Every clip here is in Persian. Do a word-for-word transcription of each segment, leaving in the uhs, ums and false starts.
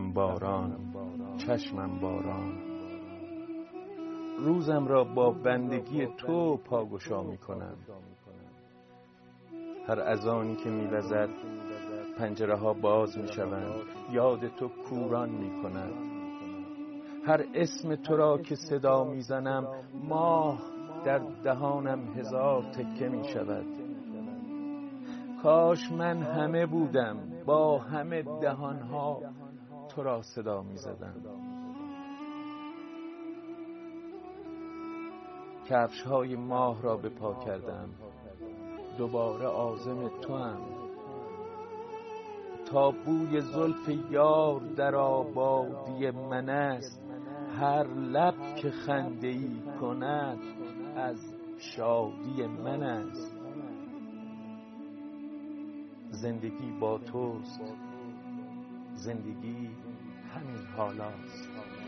لبانم باران، چشمم باران. روزم را با بندگی تو پاگشا می کنم. هر اذانی که می وزد پنجره ها باز می شوند، یاد تو کوران می کند. هر اسم تو را که صدا می زنم، ماه در دهانم هزار تکه می شود. کاش من همه بودم، با همه دهانها تو را صدا می زدم. کفش های ماه را به پا کردم، دوباره عازم تو هم. تا بوی زلف یار در آبادی من است، هر لب که خنده ای کند از شادی من است. زندگی با توست، زندگی همین حالاست.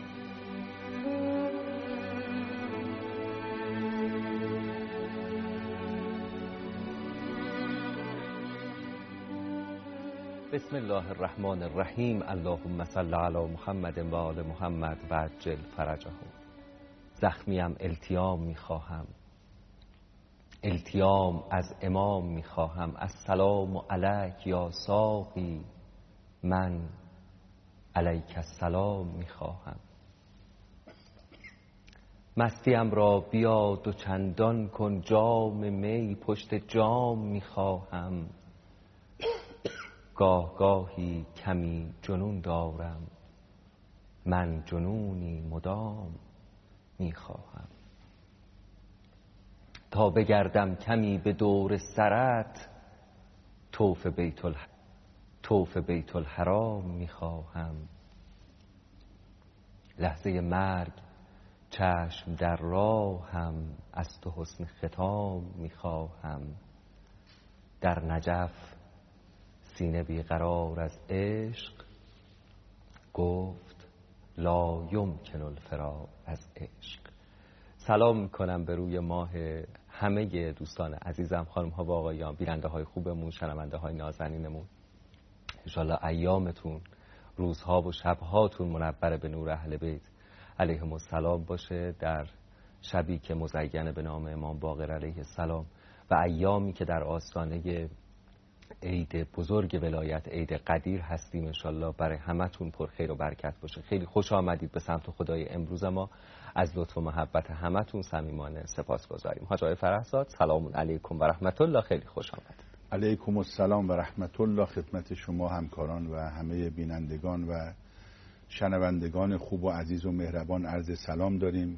بسم الله الرحمن الرحیم. اللهم صل علی محمد و آل محمد و عجل فرجهم. زخمیم التیام میخواهم، التیام از امام میخواهم. السلام علیک یا ساقی، من علیک السلام میخواهم. مستیم را بیا دو چندان کن، جام می پشت جام میخواهم. گاه گاهی کمی جنون دارم، من جنونی مدام میخواهم. تا بگردم کمی به دور سرت، طوف بیت ال... طوف بیت الحرام میخواهم. لحظه مرگ چشم در راهم، از تو حسن ختام میخواهم. در نجف سینه بیقرار از عشق، گفت لا یمکن الفرار از عشق. سلام میکنم به روی ماه همه دوستان عزیزم، خانم ها و آقایان، بیننده های خوبمون، شنونده های نازنینمون. انشالله ایامتون، روزها و شبهاتون منور به نور اهل بیت علیهم السلام باشه، در شبی که مزین به نام امام باقر علیه السلام و ایامی که در آستانه عید بزرگ ولایت، عید قدیر هستیم. انشالله برای همتون پر خیر و برکت باشه. خیلی خوش آمدید به سمت خدای امروز ما. از لطف و محبت همتون صمیمانه سپاسگزاریم. حاج آقای فرهزاد، سلام علیکم و رحمت الله. خیلی خوش آمدید. علیکم السلام و رحمت الله. خدمت شما همکاران و همه بینندگان و شنوندگان خوب و عزیز و مهربان عرض سلام داریم.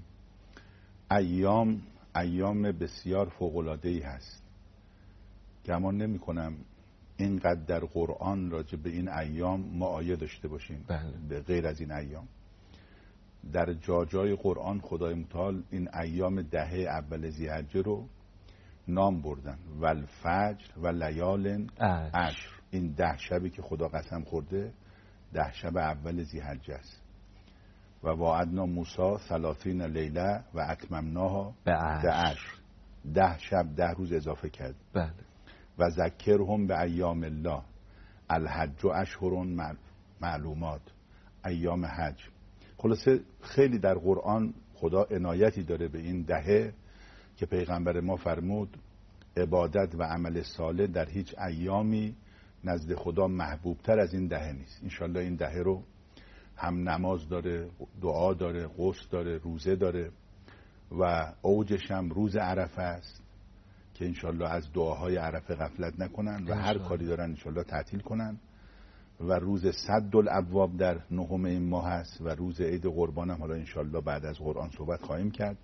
ایام ایام بسیار فوق‌العاده‌ای هست. گمان نمی کنم اینقدر در قرآن راجع به این ایام ما آیه داشته باشیم. بله. به غیر از این ایام در جاجای قرآن خدای متعال این ایام دهه اول ذی‌حجه رو نام بردن، والفجر و لیال عشر. این ده شبی که خدا قسم خورده ده شب اول ذی‌حجه است. و وعدنا موسی ثلاثین لیله و اتممناها بعشر. ده شب ده روز اضافه کرد. بله. و ذکرهم به ایام الله، الحج اشهر معلومات، ایام حج. خلاصه خیلی در قرآن خدا عنایتی داره به این دهه که پیغمبر ما فرمود عبادت و عمل صالح در هیچ ایامی نزد خدا محبوبتر از این دهه نیست. انشالله این دهه رو هم نماز داره، دعا داره، غسل داره، روزه داره و اوجش هم روز عرفه است که انشالله از دعاهای عرفه غفلت نکنن و هر کاری دارن انشالله تعطیل کنن. و روز سد الابواب در نهم این ماه هست و روز عید قربان هم حالا انشالله بعد از قرآن صحبت خواهیم کرد.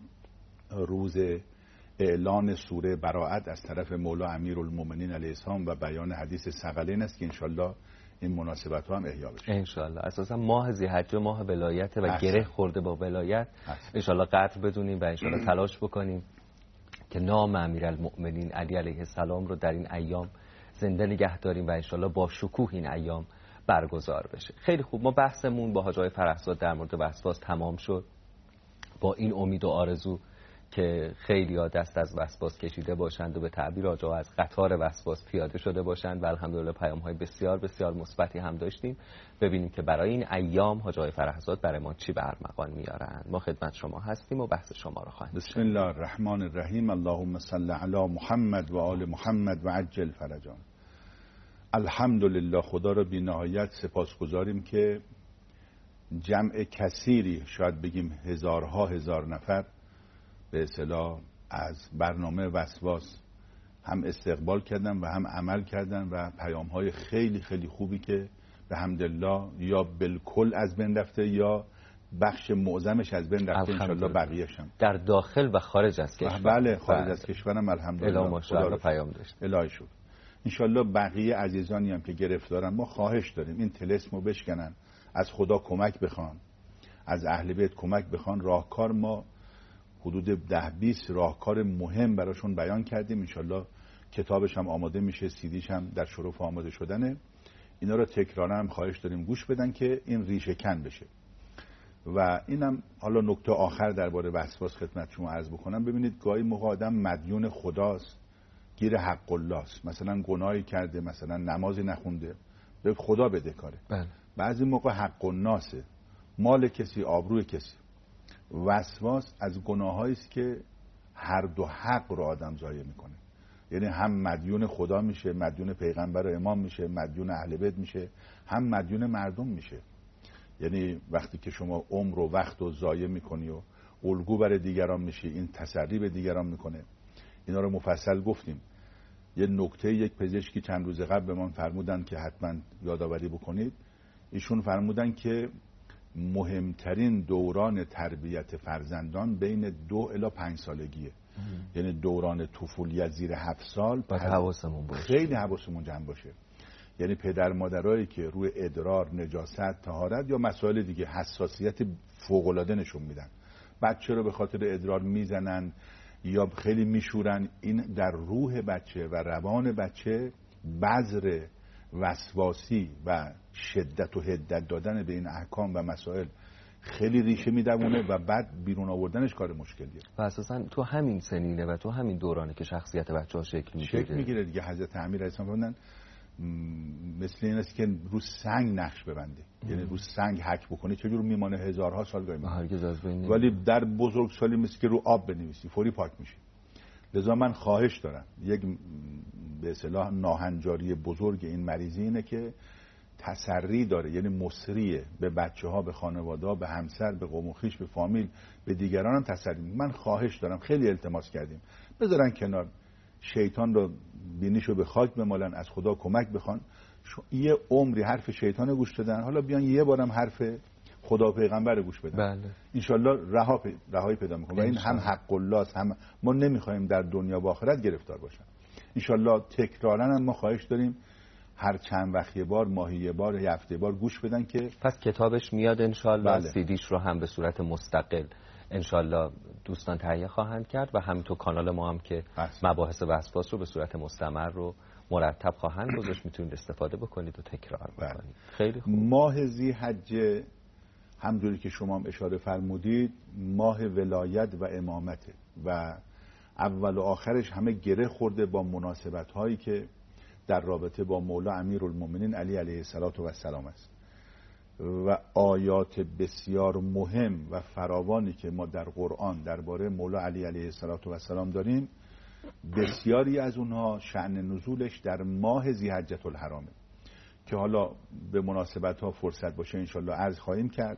روز اعلان سوره براءت از طرف مولا امیرالمومنین علیه السلام و بیان حدیث ثقلین است که انشالله این مناسبت ها هم احیا بشه انشالله. اساسا ماه ذی‌حجه ماه ولایت و گره خورده با ولایت. انشالله قدر بدونیم و انشالله تلاش بکنیم که نام امیرالمؤمنین علی علیه السلام رو در این ایام زنده نگه داریم و انشالله با شکوه این ایام برگزار بشه. خیلی خوب، ما بحثمون با حاج آقای فرهزاد در مورد وسواس تمام شد با این امید و آرزو که خیلی ها دست از وسواس کشیده باشند و به تعبیر آقا از قطار وسواس پیاده شده باشند و الحمدلله پیام های بسیار بسیار مثبتی هم داشتیم. ببینیم که برای این ایام حاج آقای فرحزاد برای ما چی به ارمغان میارن. ما خدمت شما هستیم و بحث شما رو خواهیم. بسم الله الرحمن الرحیم. اللهم صل علی محمد و آل محمد و عجل فرجان. الحمدلله، خدا را بی نهایت سپاسگزاریم که جمع کثیری، شاید بگیم هزارها هزار نفر، به اصطلاح از برنامه وسواس هم استقبال کردن و هم عمل کردن و پیام های خیلی خیلی خوبی که به حمدالله یا بالکل از بین رفته یا بخش معظمش از بین رفته، انشالله بقیه‌ش هم در داخل و خارج از کشور. بله، خارج از کشورم الحمدلله خدا پیام داشت. الهی شد. انشالله بقیه عزیزانی هم که گرفتارن، ما خواهش داریم این طلسم رو بشکنن، از خدا کمک بخوان، از اهل بیت کمک بخوان. راهکار ما حدود ده بیست راهکار مهم براشون بیان کردیم. انشالله کتابش هم آماده میشه، سیدیش هم در شرف آماده شدنه. اینا رو تکرارا هم خواهش داریم گوش بدن که این ریشه کن بشه. و اینم حالا نکته آخر درباره وسواس خدمت شما عرض بکنم. ببینید گاهی موقع آدم مدیون خداست، گیر حق الله است، مثلا گناهی کرده، مثلا نمازی نخونده، به خدا بدهکاره. بله. بعضی موقع حق الناسه، مال کسی، آبروی کسی. وسواس از گناهایی است که هر دو حق رو آدم ضایع میکنه. یعنی هم مدیون خدا میشه، مدیون پیغمبر و امام میشه، مدیون اهل بیت میشه، هم مدیون مردم میشه. یعنی وقتی که شما عمر و وقت رو ضایع میکنی و الگو برای دیگران میشی، این تسری به دیگران میکنه. اینا رو مفصل گفتیم. یه نکته یک پزشکی چند روز قبل به من فرمودن که حتما یادآوری بکنید. ایشون فرمودن که مهمترین دوران تربیت فرزندان بین دو الی پنج سالگیه. ام. یعنی دوران طفولیت زیر هفت سال باید حواسمون باشه، خیلی حواسمون جمع باشه. یعنی پدر مادرایی که روی ادرار، نجاست، طهارت یا مسائل دیگه حساسیت فوق‌العاده نشون میدن، بچه رو به خاطر ادرار میزنن یا خیلی میشورن، این در روح بچه و روان بچه بذر وسواسی و شدت و حدت دادن به این احکام و مسائل خیلی ریشه میدونه و بعد بیرون آوردنش کار مشکلیه. و اساسا تو همین سنینه و تو همین دورانه که شخصیت بچه‌ها شکل میگیره. شکل میگیره دیگه. حضرت امیر علیه السلام فرمودن مثل این است که رو سنگ نقش ببنده. یعنی رو سنگ حک بکنه چجور میمانه هزارها سال گاهی میمانه، ولی در بزرگسالی مثل که رو آب بنویسی فوری پاک میشه. لذا من خواهش دارم، یک به اصطلاح ناهنجاری بزرگ این مریضی اینه که تسری داره، یعنی مصریه به بچه ها، به خانواده ها، به همسر، به قوم و خویش، به فامیل، به دیگران هم تسری. من خواهش دارم، خیلی التماس کردیم بذارن کنار، شیطان رو بینیشو به خاک بمالن، از خدا کمک بخوان. یه عمری حرف شیطان گوش دادن، حالا بیان یه بارم حرف خدا و پیغمبر گوش بدن. بله. انشالله رها پی... رهایی پیدا میکنه و این هم حق الله است، هم ما نمیخوایم در دنیا و آخرت گرفتار باشن. انشالله تکرارا هم ما خواهش داریم هر چند وقت یه بار، ماهی یه بار، یه هفته بار گوش بدن که پس کتابش میاد انشالله. بله. سیدیش رو هم به صورت مستقل انشالله دوستان تهیه خواهند کرد و همینطور کانال ما هم که اصلا. مباحث وسواس رو به صورت مستمر رو مرتب خواهند گذاشت، میتونید استفاده بکنید و تکرار بکنید. خیلی خوب. ماه ذی‌حجه همونجوری که شما هم اشاره فرمودید ماه ولایت و امامته و اول و آخرش همه گره خورده با مناسبت هایی که در رابطه با مولا امیرالمومنین علی علیه السلام است و آیات بسیار مهم و فراوانی که ما در قرآن درباره مولا علی علیه السلام داریم، بسیاری از اونها شأن نزولش در ماه ذی‌حجة الحرامه که حالا به مناسبت ها فرصت باشه انشالله عرض خواهیم کرد.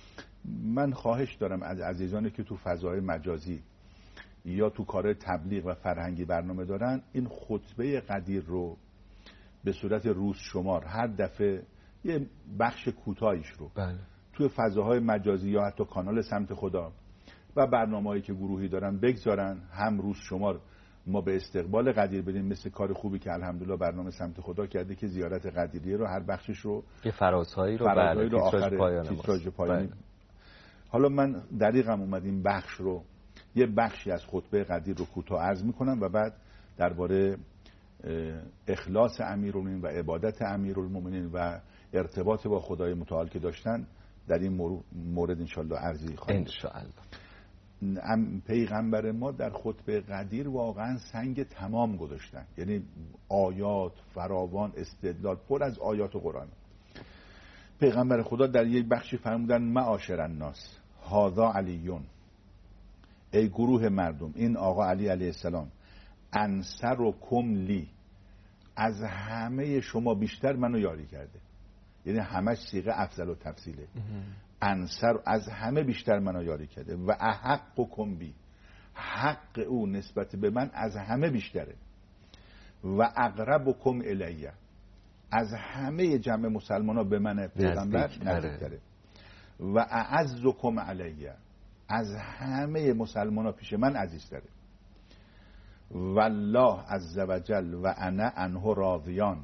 من خواهش دارم از عزیزانی که تو فضای مجازی یا تو کار تبلیغ و فرهنگی برنامه دارن، این خطبه قدیر رو به صورت روز شمار هر دفعه یه بخش کوتاهیش رو بله. توی فضاهای مجازی یا حتی کانال سمت خدا و برنامه‌هایی که گروهی دارن بگذارن، هم روز شمار ما به استقبال قدیر بدیم، مثل کار خوبی که الحمدلله برنامه سمت خدا کرده که زیارت قدیریه رو هر بخشش رو یه فرازهایی رو فرازهایی بله. رو آخر پایانی تیتراژ پایانی. حالا من دقیقم اومد این بخش رو یه بخشی از خطبه قدیر رو کوتاه عرض میکنم و بعد درباره اخلاص امیرالمومنین و عبادت امیرالمومنین و ارتباط با خدای متعال که داشتن در این مورد انشالله عرضی خواهیم. انشالله. پیغمبر ما در خطبه قدیر واقعا سنگ تمام گذاشتن، یعنی آیات فراوان، استدلال پر از آیات قرآن. پیغمبر خدا در یک بخشی فرمودن معاشر الناس هذا علیون، ای گروه مردم این آقا علی علیه السلام، انصر و کم لی، از همه شما بیشتر منو یاری کرده. یعنی همش صیغه افضل و تفصیله. انصر از همه بیشتر منو یاری کرده و احق و کم بی، حق او نسبت به من از همه بیشتره. و اقرب و کم الیه، از همه جمع مسلمان ها به من پیغمبر نزدیکتره. و اعز و کم علیه، از همه مسلمان ها پیش من عزیزتره. والله عز وجل و انا عنه راضیان،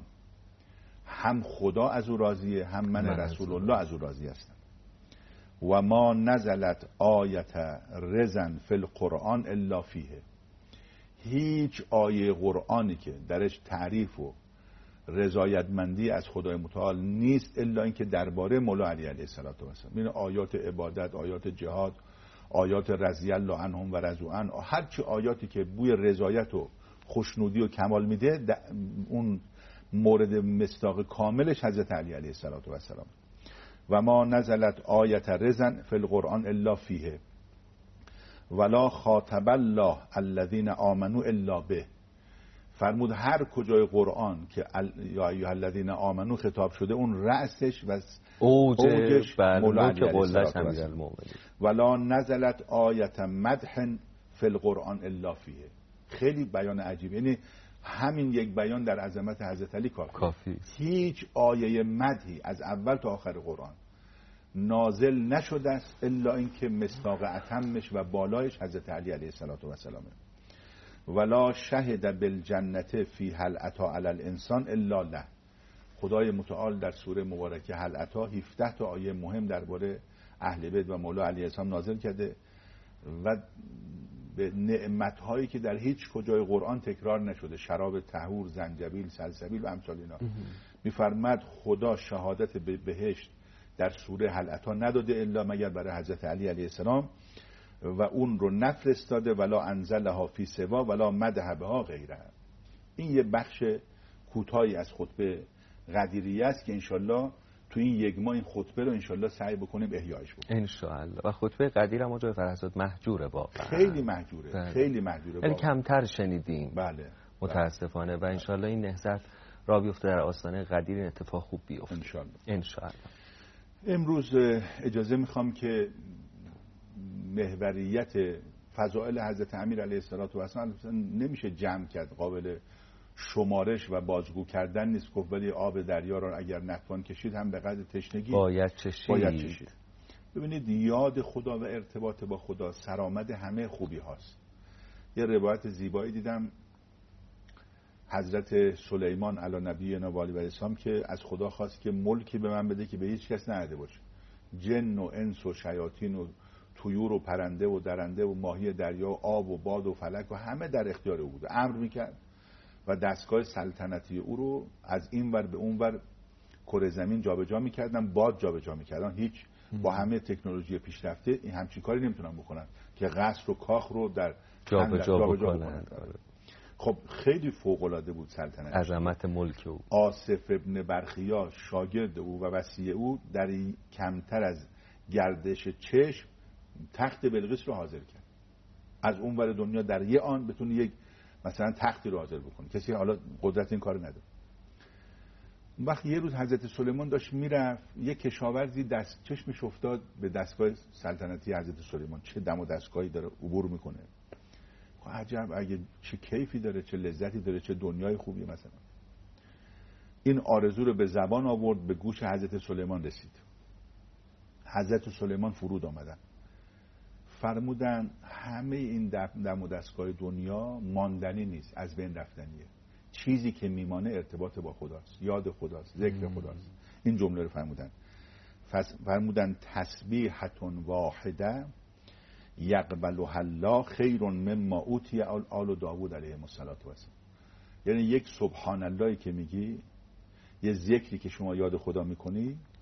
هم خدا از او راضیه هم من, من رسول الله از او راضی هستم. و ما نزلت آیت رزن فی القرآن الا فیه، هیچ آیه قرآنی که درش تعریف و رضایتمندی از خدای متعال نیست الا اینکه درباره مولا علی علیه السلام. این آیات عبادت، آیات جهاد، آیات رضی الله عنهم و رضوا عنه، هر چی آیاتی که بوی رضایت و خوشنودی و کمال میده، اون مورد مصداق کاملش حضرت علی علیه السلام. و ما نزلت آیت رزن فی القرآن الا فیه ولا خاطب الله الذین آمنوا الا به. فرمود هر کجای قرآن که یا ایها الذین آمنوا خطاب شده، اون رأسش و اوجش مولا که قلش امیرالمومنین. ولا نزلت آیت مدح فی القرآن الا فیه. خیلی بیان عجیب، یعنی همین یک بیان در عظمت حضرت علی کافی. کافی. هیچ آیه مدحی از اول تا آخر قرآن نازل نشده است الا اینکه مصداق اتمش و بالایش حضرت علی علیه السلام. ولا شهد بالجنت فی هل اتی علی الانسان الا له. خدای متعال در سوره مبارکه هل اتی هفده تا آیه مهم درباره اهل بیت و مولا علیه السلام نازل کرده و به نعمت‌هایی که در هیچ کجای قرآن تکرار نشده، شراب طهور، زنجبیل، سلسبیل و امثال اینا. می‌فرماد خدا شهادت به بهشت در سوره هل اتی نداده الا مگر برای حضرت علی علیه السلام و اون رو نفرستاده. ولا انزلها فی سوا ولا مدح بها غیره. این یه بخش کوتاهی از خطبه قدیریه است که انشالله تو این یک ماه این خطبه رو انشالله سعی بکنیم احیایش بکنیم انشالله. و خطبه قدیر هم جای فرحزاد محجوره واقعا، خیلی محجوره. بله. خیلی محجوره، یعنی کمتر شنیدیم. بله متاسفانه. و انشالله این نهضت را بیفته در آستانه قدیر، این اتفاق خوب بیفته انشالله. انشالله. امروز اجازه میخوام که محوریت فضائل حضرت امیر علیه السلام نمیشه جمع کرد، قابل شمارش و بازگو کردن نیست. گفت ولی آب دریا را اگر نتوان کشید هم به قدر تشنگی باید چشید. باید چشید. ببینید یاد خدا و ارتباط با خدا سرآمد همه خوبی هاست. یه روایت زیبایی دیدم حضرت سلیمان علی نبینا و آله و السلام که از خدا خواست که ملکی به من بده که به هیچ کس نداده باشه. جن و انس و شیاطین و طیور و پرنده و درنده و ماهی دریا و آب و باد و فلک و همه در اختیار او بود. امر میکرد و دستگاه سلطنتی او رو از این ور به اون ور کره زمین جابجا میکردن، باد جابجا میکردن. هیچ با همه تکنولوژی پیشرفته این همچین کاری نمیتونن بکنن که قصر و کاخ رو در جابجا بکنن. خب خیلی فوق العاده بود سلطنت، عظمت ملک او. آصف ابن برخیا شاگرد او و وصی او در کمتر از گردش چشم تخت بلقیس رو حاضر کرد. از اون ور دنیا در یه آن بتونه یک مثلا تختی رو حاضر بکنه، کسی حالا قدرت این کارو نداره. وقتی یه روز حضرت سلیمان داشت میرفت، یه کشاورزی دست چشمش افتاد به دستگاه سلطنتی حضرت سلیمان، چه دم و دستگاهی داره عبور میکنه. عجب، اگه چه کیفی داره، چه لذتی داره، چه دنیای خوبی. مثلا این آرزو رو به زبان آورد، به گوش حضرت سلیمان رسید. حضرت سلیمان فرود آمدن، فرمودن همه این دم و دستگاه دنیا ماندنی نیست، از بین رفتنیه. چیزی که میمانه ارتباط با خداست، یاد خداست، ذکر خداست. این جمله رو فرمودن. فرمودن تسبیحتون واحده یقبلها الله خیر مما اوتی آل داوود علیه السلام. یعنی یک سبحان اللهی که میگی، یه ذکری که شما یاد خدا میکنی،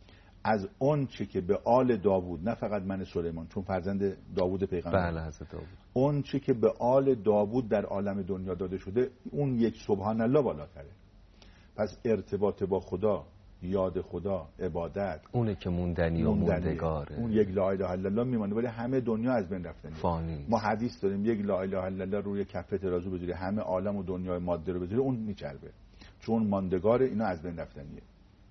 از اون چه که به آل داوود، نه فقط من سلیمان چون فرزند داوود پیغمبر، بله حضرت داوود، اون چه که به آل داوود در عالم دنیا داده شده، اون یک سبحان الله بالاتره. پس ارتباط با خدا، یاد خدا، عبادت، اونه که موندنی و موندگاره. اون یک لا اله الا الله میمونه، ولی همه دنیا از بین رفتنیه، فانی. ما حدیث داریم یک لا اله الا الله روی کفه ترازو بذاری، همه عالم و دنیای ماده رو بذاری، اون میچربه، چون ماندگار، اینا از بین رفتنیه.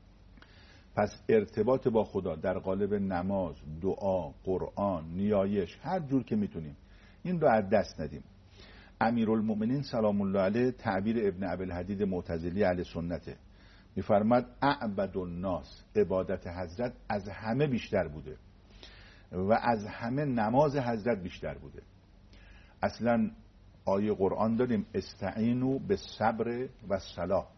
پس ارتباط با خدا در قالب نماز، دعا، قرآن، نیایش، هر جور که میتونیم این رو از دست ندیم. امیرالمؤمنین سلام الله علیه تعبیر ابن ابوالحدید معتزلی اهل سنته، میفرماد اعبد الناس، عبادت حضرت از همه بیشتر بوده و از همه نماز حضرت بیشتر بوده. اصلا آیه قرآن داریم استعینوا بالصبر والصلاة.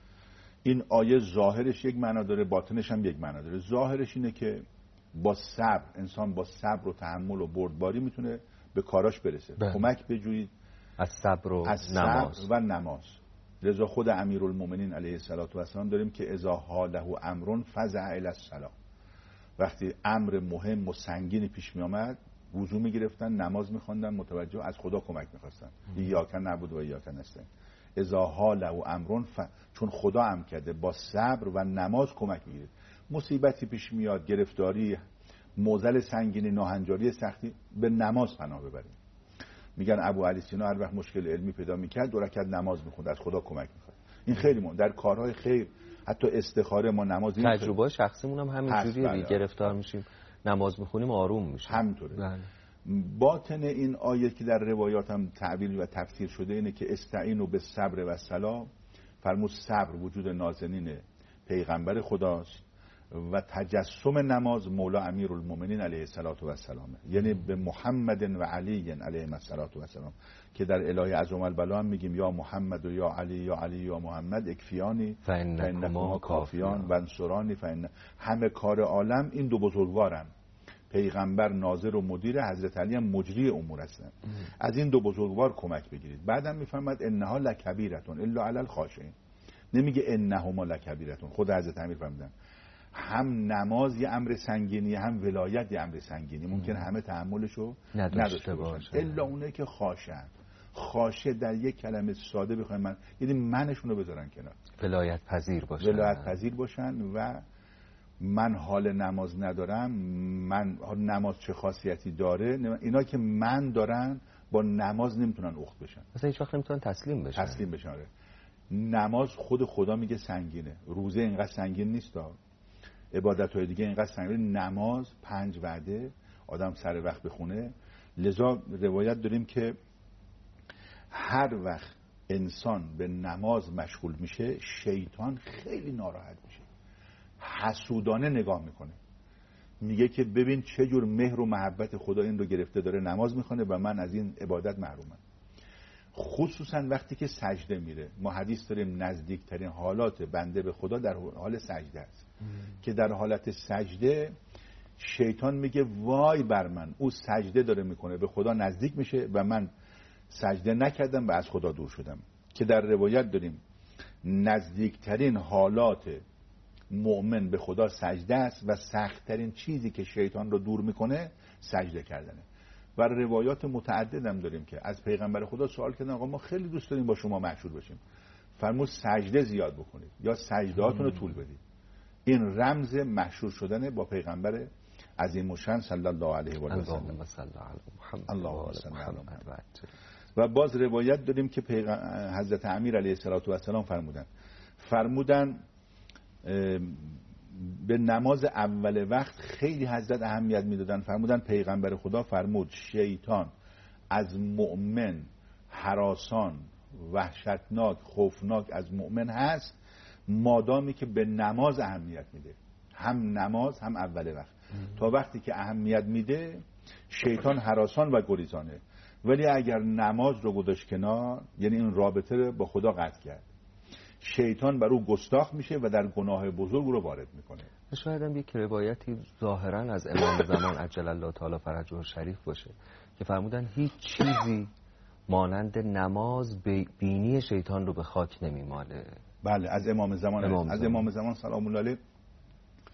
این آیه ظاهرش یک معنا داره، باطنش هم یک معنا داره. ظاهرش اینه که با صبر، انسان با صبر و تحمل و بردباری میتونه به کاراش برسه. بله. کمک بجویید از صبر و از نماز صبر و نماز. لذا خود امیرالمؤمنین علیه الصلاة و السلام داریم که اذا حاله امر فزع الی الصلاة، وقتی امر مهم و سنگینی پیش می آمد وضو می گرفتن، نماز می خواندن، متوجه از خدا کمک می خواستن. ایاک نعبد و ایاک نستعین. اذا حاله امر ف... چون خدا امر کرده با صبر و نماز کمک میگیرید. مصیبتی پیش میاد، گرفتاری، معضل سنگینی، ناهنجاری، سختی، به نماز پناه ببرید. میگن ابو علی سینا هر وقت مشکل علمی پیدا میکرد دو رکعت نماز میخوند، از خدا کمک میخواد. این خیلی مهم در کارهای خیر، حتی استخاره ما نماز. تجربه شخصیمون هم همینجوریه، بله. گرفتار میشیم نماز میخونیم آروم میشیم. همینطوره. بله. باطن این آیه که در روایات هم تعبیر و تفسیر شده اینه که استعینوا بالصبر و الصلاة، فرمود صبر وجود نازنین پیغمبر خداست و تجسم نماز مولا امیرالمؤمنین علیه الصلاة و السلام، یعنی به محمد و علی علیه الصلاة و السلام، که در الهی عظم البلا هم میگیم یا محمد و یا علی یا علی یا محمد اکفیانی فانکما کافیان و انصرانی فان. همه کار عالم این دو بزرگوارن، پیغمبر ناظر و مدیر، حضرت علی هم مجری امور هستن. از این دو بزرگوار کمک بگیرید. بعدم میفرماد انها لکبیرتون الا علی الخاشعین، نمیگه انهما لکبیرتون. خود حضرت امیر فرمودن هم نماز یه امر سنگینی، هم ولایت یه امر سنگینی، ممکن همه تحملشو نداشته باشن الا اونه که خاشعن. خاشه در یک کلمه ساده بخوایم من، یعنی منشون رو بذارن کنار، ولایت پذیر باشن، ولایت پذیر باشن و من حال نماز ندارم، من نماز چه خاصیتی داره، اینا که من دارن با نماز نمیتونن اخت بشن، مثلا هیچ وقت نمیتونن تسلیم بشن. تسلیم بشن. نماز خود خدا میگه سنگینه، روزه اینقدر سنگین نیست، عبادت‌های دیگه اینقدر سنگین. نماز پنج وعده آدم سر وقت بخونه. لذا روایت داریم که هر وقت انسان به نماز مشغول میشه شیطان خیلی ناراحت میشه، حسودانه نگاه میکنه، میگه که ببین چه جور مهر و محبت خدا این رو گرفته، داره نماز میخونه و من از این عبادت محرومم. خصوصا وقتی که سجده میره. ما حدیث داریم نزدیکترین حالات بنده به خدا در حال سجده است، که در حالت سجده شیطان میگه وای بر من، او سجده داره میکنه، به خدا نزدیک میشه و من سجده نکردم و از خدا دور شدم. که در روایت داریم نزدیکترین حالات مؤمن به خدا سجده است و سختترین چیزی که شیطان رو دور میکنه سجده کردنه. و روایات متعدد هم داریم که از پیغمبر خدا سوال کردن آقا ما خیلی دوست داریم با شما مشهور بشیم، فرمود سجده زیاد بکنید یا سجدهاتون رو طول بدید. این رمز مشهور شدن با پیغمبر عظیم الشأن صلی الله علیه و آله و سلم. اللهم صل علی محمد. و باز روایت داریم که حضرت امیر علیه السلام فرمودن فرمودن به نماز اول وقت خیلی حضرت اهمیت میدادن. فرمودن پیغمبر خدا فرمود شیطان از مؤمن هراسان، وحشتناک، خوفناک از مؤمن هست مادامی که به نماز اهمیت میده، هم نماز هم اول وقت. تا وقتی که اهمیت میده شیطان هراسان و گریزانه، ولی اگر نماز رو گذاشت کنار، یعنی این رابطه رو با خدا قطع کرد، شیطان بر او گستاخ میشه و در گناه بزرگ رو وارد میکنه. شاید هم یک روایتی ظاهرا از امام زمان عجل الله تعالی فرجه شریف باشه که فرمودن هیچ چیزی مانند نماز بینی شیطان رو به خاک نمیماله. بله از امام زمان امام از زمان. امام زمان سلام الله علیه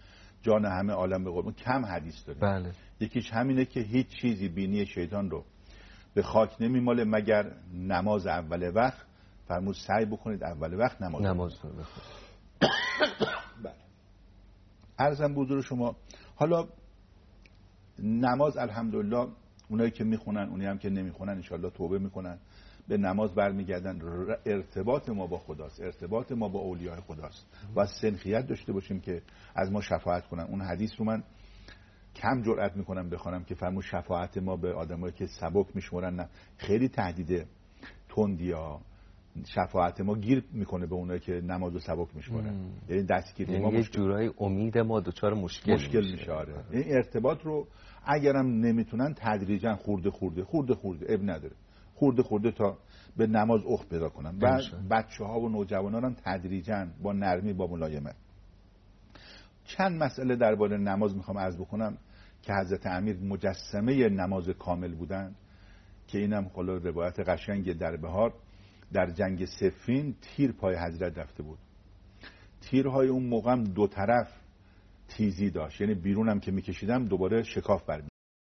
جان همه عالم به قربون. کم حدیث داریم. بله. یکیش همینه که هیچ چیزی بینی شیطان رو به خاک نمیماله مگر نماز اول وقت. فرمود سعی بکنید اول وقت نماز نماز بخونید. بله. عرضم به حضور شما، حالا نماز الحمدلله اونایی که میخونن، اونایی هم که نمیخونن انشالله توبه میکنن، به نماز برمیگردن. ارتباط ما با خداست، ارتباط ما با اولیاء خداست و سنخیت داشته باشیم که از ما شفاعت کنن. اون حدیث رو من کم جرئت میکنم بخوانم که فرمود شفاعت ما به آدمایی که سبک میشمرن. نه، خیلی تهدید تندیا. شفاعت ما گیر میکنه به اونایی که نمازو سبک میشمرن، یعنی دستگیری یعنی ما یه مشکل، جورایی امید ما دوچار مشکل مشکل میشه. میشه. آره. این ارتباط رو اگرم نمیتونن تدریجا خورده خورده خورده خورده اب نداره، خورده خورده تا به نماز اخت پیدا کنن. بعد بچه‌ها و نوجوانان هم تدریجا با نرمی، با ملایمت. چند مسئله درباره نماز میخوام عرض بکنم که حضرت امیر مجسمه نماز کامل بودن، که اینم خلا روایت قشنگ در بهار. در جنگ صفین تیر پای حضرت رفته بود. تیرهای اون موقع هم دو طرف تیزی داشت، یعنی بیرونم که میکشیدم دوباره شکاف برمی.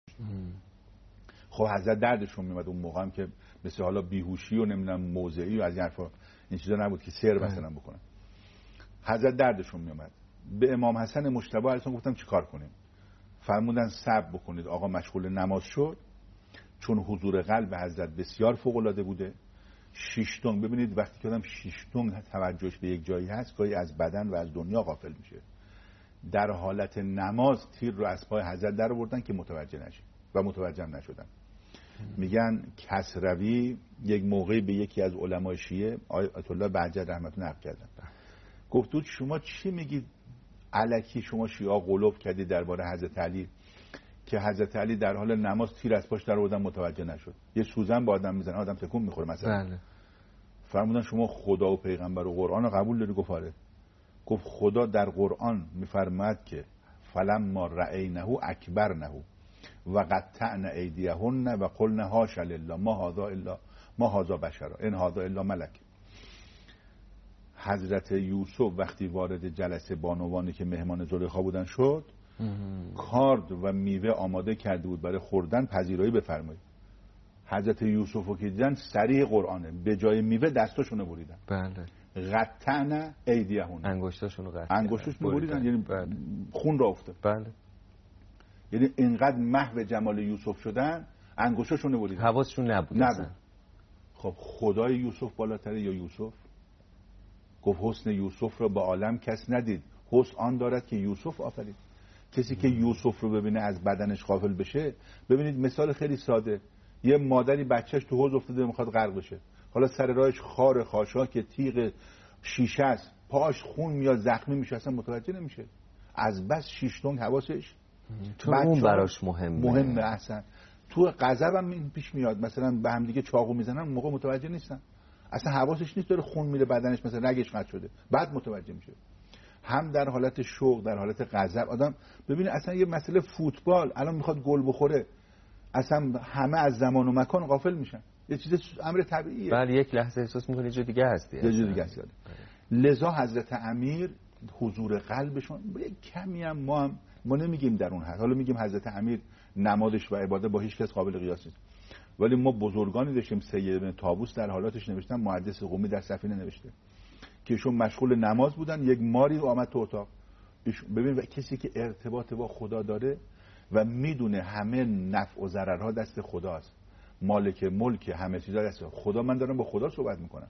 خب حضرت دردشون میومد اون موقع هم که مثل حالا بیهوشی و نمیدونم موضعی و از این حرفا این چیزا نبود که سر مثلا بکنن. حضرت دردشون میومد. به امام حسن مجتبی علیه السلام گفتم چیکار کنیم؟ فرمودن صبر بکنید. آقا مشغول نماز شد، چون حضور قلب حضرت بسیار فوق العاده بوده. شش تون، ببینید وقتی که آدم شش تون توجهش به یک جایی هست، گاهی از بدن و از دنیا غافل میشه. در حالت نماز تیر رو از پای حضرت در آوردن که متوجه نشه و متوجه نشدن. میگن کسروی یک موقعی به یکی از علمای شیعه، آیت الله بهجت رحمت الله نقل کردن، گفتود شما چی میگید الکی شما شیعه قلوب کردید درباره حضرت علی که حضرت علی در حال نماز تیر از پاش در آوردن متوجه نشد. یه سوزن با آدم میزنه آدم تکون میخوره مثلا. بله. فرمودن شما خدا و پیغمبر و قرآن رو قبول داری؟ گفت آره. گفت خدا در قرآن میفرماید که فلما رأینه اکبرنه و قطعن ایدیهن و قلن حاش لله ما هذا الا ما هذا بشر ان هذا الا ملک. حضرت یوسف وقتی وارد جلسه بانوانی که مهمان زلیخا بودن شد، کارد و میوه آماده کرده بود برای خوردن، پذیرایی بفرمایید. حضرت یوسف رو که دیدن صریح قرآنه، به جای میوه دستاشونو بریدن. بله. قطعن ایدیهن، انگشتاشونو قطع انگشتاشونو بریدن، یعنی بله. خون را افتاد. بله. یعنی اینقدر محو جمال یوسف شدن انگشتاشونو بریدن، حواسشون نبود. نبود. خب خدای یوسف بالاتره یا یوسف؟ گفت حسن یوسف را به عالم کس ندید، حسن آن دارد که یوسف آفرید. کسی که یوسف رو ببینه از بدنش غافل بشه. ببینید مثال خیلی ساده، یه مادری بچهش تو حوض افتاده میخواد غرق بشه، حالا سر راهش خار خاشاک که تیغ شیشه است، پاش خون میاد زخمی میشه، اصلا متوجه نمیشه، از بس شیش تنگ حواسش چون اون براش مهمه. مهمه اصلا. تو غضب هم پیش میاد مثلا به هم دیگه چاقو میزنن، اون موقع متوجه نیستن، اصلا حواسش نیست داره خون میره بدنش، مثلا رگش قطع شده، بعد متوجه میشه. هم در حالت شوق، در حالت غضب آدم ببینه. اصلا یه مسئله فوتبال الان میخواد گل بخوره، اصلا همه از زمان و مکان غافل میشن، یه چیز امر طبیعیه. بله یک لحظه احساس میکنی جای دیگه هستی، یه جای دیگه هستی. لذا حضرت امیر حضور قلبشون یک کمی هم ما هم ما نمیگیم در اون حد، حالا میگیم حضرت امیر نمادش و عباده با هیچ کس قابل قیاس نیست، ولی ما بزرگانی داشتیم. سید بن طاووس در حالاتش نوشتن، محدث قمی در سفینه نوشته که ایشون مشغول نماز بودن، یک ماری آمد تو اتاق. ببین کسی که ارتباط با خدا داره و میدونه همه نفع و ضررها دست خداست، مالک ملک همه چیزا دست خدا، من دارم با خدا صحبت میکنم.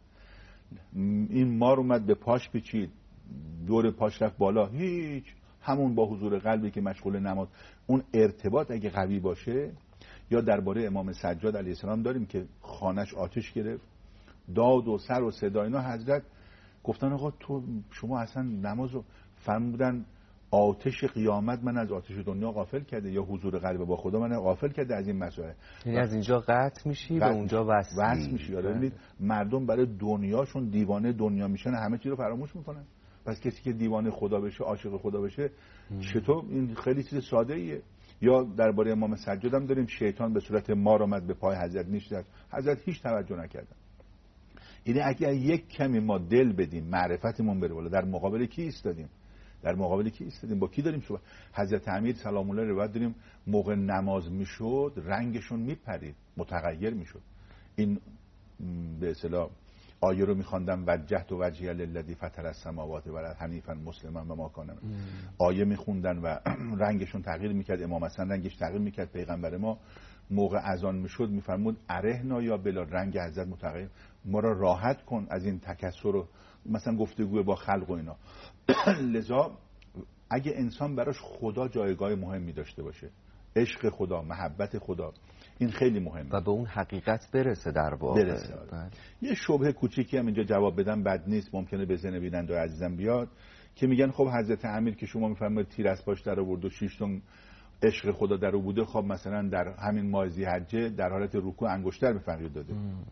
این مار اومد به پاش پیچید، دور پاش رفت بالا، هیچ، همون با حضور قلبی که مشغول نماز. اون ارتباط اگه قوی باشه. یا درباره امام سجاد علیه السلام داریم که خانش آتش گرفت، داد و سر و صدا اینا، حضرت گفتن آقا تو شما اصلا نمازو فرمودن آتش قیامت من از آتش دنیا غافل کرده، یا حضور قلب با خدا من غافل کرده از این مسائل. یعنی از اینجا قطع میشی به اونجا وصل وصل میشی. ببینید مردم برای دنیاشون دیوانه دنیا میشن، همه چی رو فراموش میکنن. پس کسی که دیوانه خدا بشه، عاشق خدا بشه، چطور؟ این خیلی چیز ساده ایه. یا درباره امام سجاد هم داریم، شیطان به صورت مار آمد به پای حضرت نشست، حضرت هیچ توجه نکردن. یعنی اگه یک کمی ما دل بدیم، معرفتمون بره بالا، در مقابل کی ایستادیم؟ در مقابل کی ایستادیم؟ با کی داریم صحبت؟ حضرت امیر سلام الله روایت داریم موقع نماز میشد رنگشون میپرید، متغیر میشد. این به اصطلاح آیه رو میخواندم وجهت و وجهی للذی فطر السماوات والارض حنیفا مسلما و ما کان. آیه میخوندن و رنگشون تغییر میکرد، امام حسن رنگش تغییر میکرد. پیغمبر ما موقع اذان میشد میفرمود ارهنا یا بلا، رنگ حضرت متغیر، ما را راحت کن از این تکثر و مثلا گفتگو با خلق و اینا. لذا اگه انسان براش خدا جایگاه مهمی داشته باشه، عشق خدا، محبت خدا، این خیلی مهمه و به اون حقیقت برسه در واقع. برسه. یه شبهه کوچیکی هم اینجا جواب بدم بد نیست، ممکنه به ذهن بیننده عزیزم بیاد که میگن خب حضرت امیر که شما میفرمایید تیر از پاش در آورد و شش تن عشق خدا در او بوده، خب مثلا در همین ماه ذی‌حجه در حالت رکوع انگشتر به فقیر داده. ام.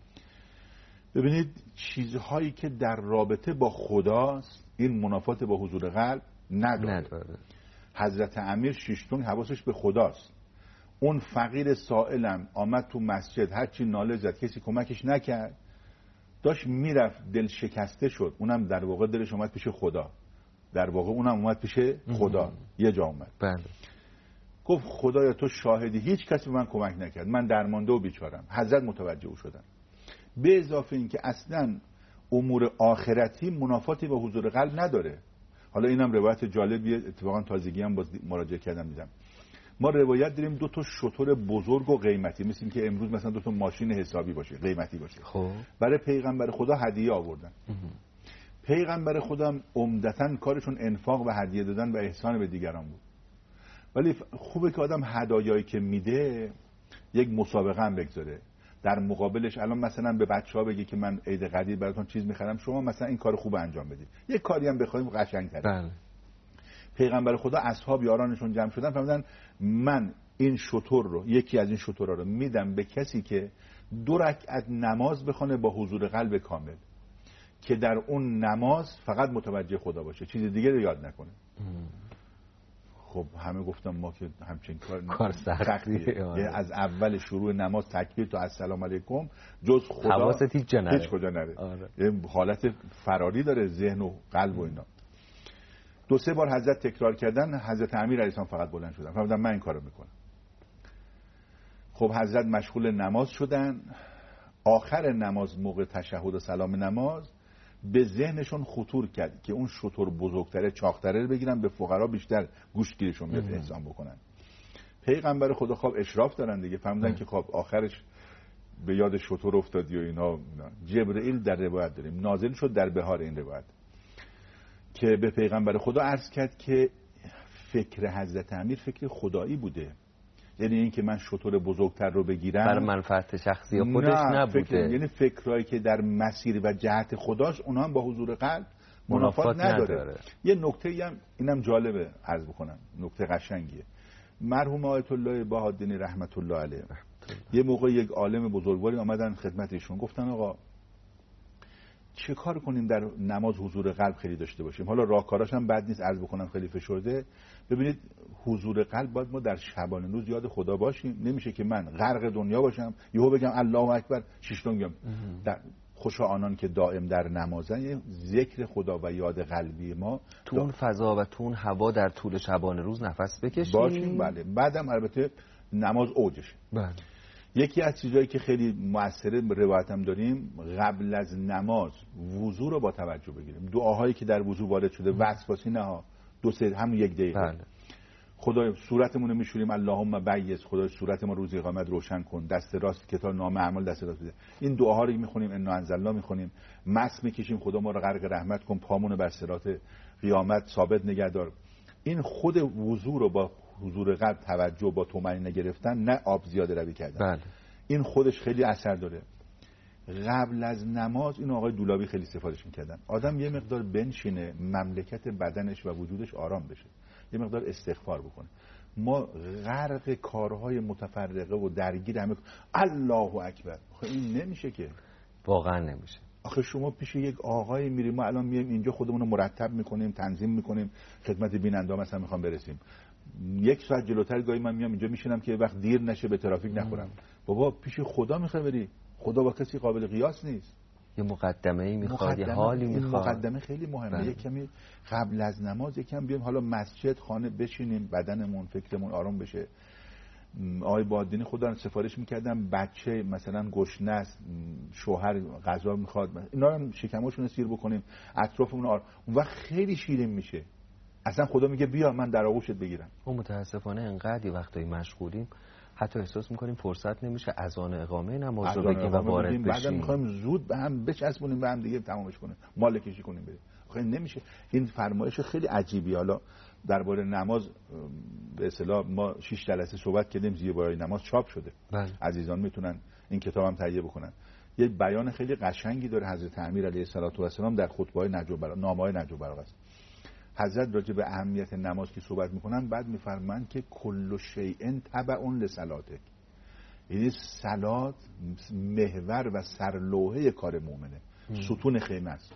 ببینید چیزهایی که در رابطه با خداست این منافات با حضور قلب نداره, نداره. حضرت امیر شش تن حواسش به خداست. اون فقیر سائلم آمد تو مسجد هرچی ناله زد کسی کمکش نکرد، داشت میرفت دل شکسته شد، اونم در واقع دلش اومد پیش خدا، در واقع اونم اومد پیش خدا. ام. یه جا اومد بله. گفت خدایا تو شاهدی هیچ کسی به من کمک نکرد، من درمانده و بیچارم. حضرت متوجه او شدن. به اضافه این که اصلا امور آخرتی منافاتی با حضور قلب نداره. حالا اینم روایت جالبیه، اتفاقا تازگی هم باز مراجعه کردم دیدم. ما روایت داریم دو تا شتر بزرگ و قیمتی، مثل که امروز مثلا دو تا ماشین حسابی باشه، قیمتی باشه، خب برای پیغمبر خدا هدیه آوردن. پیغمبر خدا هم عمدتاً کارشون انفاق و هدیه دادن و احسان به دیگران بود. ولی خوبه که آدم هدایایی که میده یک مسابقه هم بگذاره، در مقابلش الان مثلا به بچه‌ها بگی که من عید قدیر براتون چیز می‌خرم، شما مثلا این کار خوب انجام بدید، یک کاری هم بخوایم قشنگ‌تر. بله. پیغمبر خدا اصحاب یارانشون جمع شدن فهمیدن من این شتر رو، یکی از این شترها رو میدم به کسی که دو رکعت نماز بخونه با حضور قلب کامل، که در اون نماز فقط متوجه خدا باشه، چیز دیگه رو یاد نکنه. ام. خب همه گفتم ما که همچین کار کار سختیه، از اول شروع نماز تکبیر تا السلام علیکم جز خدا حواست هیچ جا نره، هیچ کجا نره. آره. حالت فراری داره ذهن و قلب و اینا. دو سه بار حضرت تکرار کردن، حضرت امیر علیه السلام فقط بلند شدن، فهمیدن من این کارو میکنم. خب حضرت مشغول نماز شدن. آخر نماز موقع تشهد و سلام نماز به ذهنشون خطور کرد که اون شتر بزرگتره چاقتره رو بگیرن به فقرا بیشتر گوشتگیرشون بیاد احسان بکنن. پیغمبر خدا خواب اشراف دارن دیگه، فهمیدن که خواب آخرش به یاد شتر افتادی و اینا. جبرئیل در روایت داریم نازل شد در بهار این روایت که به پیغمبر خدا عرض کرد که فکر حضرت امیر فکر خدایی بوده، یعنی این که من شتر بزرگتر رو بگیرم برای منفعت شخصی خودش نه، نبوده. فکر... یعنی فکرایی که در مسیر و جهت خداش اونها هم با حضور قلب منافات, منافات نداره. نداره. یه نکته هم اینم جالبه عرض بکنم، نکته قشنگیه. مرحوم آیت الله بهادینی رحمت الله علیه یه موقع یک عالم بزرگواری آمدن خدمت ایشون، گفتن آقا چه کار کنیم در نماز حضور قلب خیلی داشته باشیم؟ حالا راهکاراش هم بد نیست عرض بکنم، خیلی فشرده. ببینید حضور قلب باید ما در شبانه روز یاد خدا باشیم. نمیشه که من غرق دنیا باشم یهو بگم الله اکبر شش تا بگم. خوشا آنان که دائم در نمازن، ذکر خدا و یاد قلبی ما تو اون فضا و تو اون هوا در طول شبانه روز نفس بکشیم باشیم. بله. بعدم البته نماز اوجشه. بله. یکی از چیزایی که خیلی موثره روایتم داریم، قبل از نماز وضو رو با توجه بگیریم. دعاهایی که در وضو وارد شده وسواسی نه ها، دو سه همون یک دقیقه. بله. خدای صورتمون رو میشوریم اللهم بیض، خدای صورت ما روز قیامت روشن کن، دست راست کتاب نام اعمال دست راست بده. این دعاها رو میخونیم، انا انزلنا میخونیم، مس میکشیم خدا ما رو غرق رحمت کن، پامون بر صراط قیامت ثابت نگه دار. این خود وضو رو با حضور قلب توجه با طمأنینه گرفتن، نه آب زیاده روی کردن. بله. این خودش خیلی اثر داره. قبل از نماز این آقای دولابی خیلی استفادهش میکردن، آدم یه مقدار بنشینه مملکت بدنش و وجودش آرام بشه، یه مقدار استغفار بکنه. ما غرق کارهای متفرقه و درگیر همه الله اکبر، آخه این نمیشه که، واقعا نمیشه. آخه شما پیش یک آقایی میریم، ما الان میایم اینجا خودمون رو مرتب میکنیم، تنظیم میکنیم، خدمت بیننده مثلا میخوام برسیم، یک ساعت جلوتر گاهی من میام اینجا میشینم که وقت دیر نشه به ترافیک نخورم. بابا پیش خدا میخوای بری، خدا با کسی قابل قیاس نیست. یه مقدمه‌ای میخواد، یه حالی میخواد. مقدمه خیلی مهمه. یک کمی قبل از نماز یکم بیایم حالا مسجد، خانه بشینیم، بدنمون فکرمون آرام بشه. آقای بادینی خدا سفارش میکردم بچه مثلا گشنه است، شوهر غذا میخواد، اینا رو شکماشون سیر بکنیم، اطرافمون آرام، اون وقت خیلی شیرین میشه. اصلا خدا میگه بیا من در آغوشت بگیرم. و متاسفانه انقدر وقتایی مشغولیم حتی احساس میکنیم فرصت نمیشه اذان اقامه نماز رو بگیم و وارد بشیم. بعدا میخوایم زود به هم بچسبونیم، به هم دیگه تمامش کنیم، مال کشی کنیم بریم. خیلی نمیشه. این فرمایش خیلی عجیبی. حالا درباره نماز به اصطلاح ما شش جلسه صحبت کردیم، زیبایی نماز چاپ شده. بله. عزیزان میتونن این کتابم تهیه بکنن. یه بیان خیلی قشنگی داره حضرت امیر علیه السلام در خطبه‌های نجف البلاغه، نامه‌های نجف البلاغه است. حضرت راجع به اهمیت نماز که صحبت میکنن، بعد میفرمایند که کل شیء تبع لصلاته، یعنی صلات محور و سرلوحه کار مؤمنه، ستون خیمه است.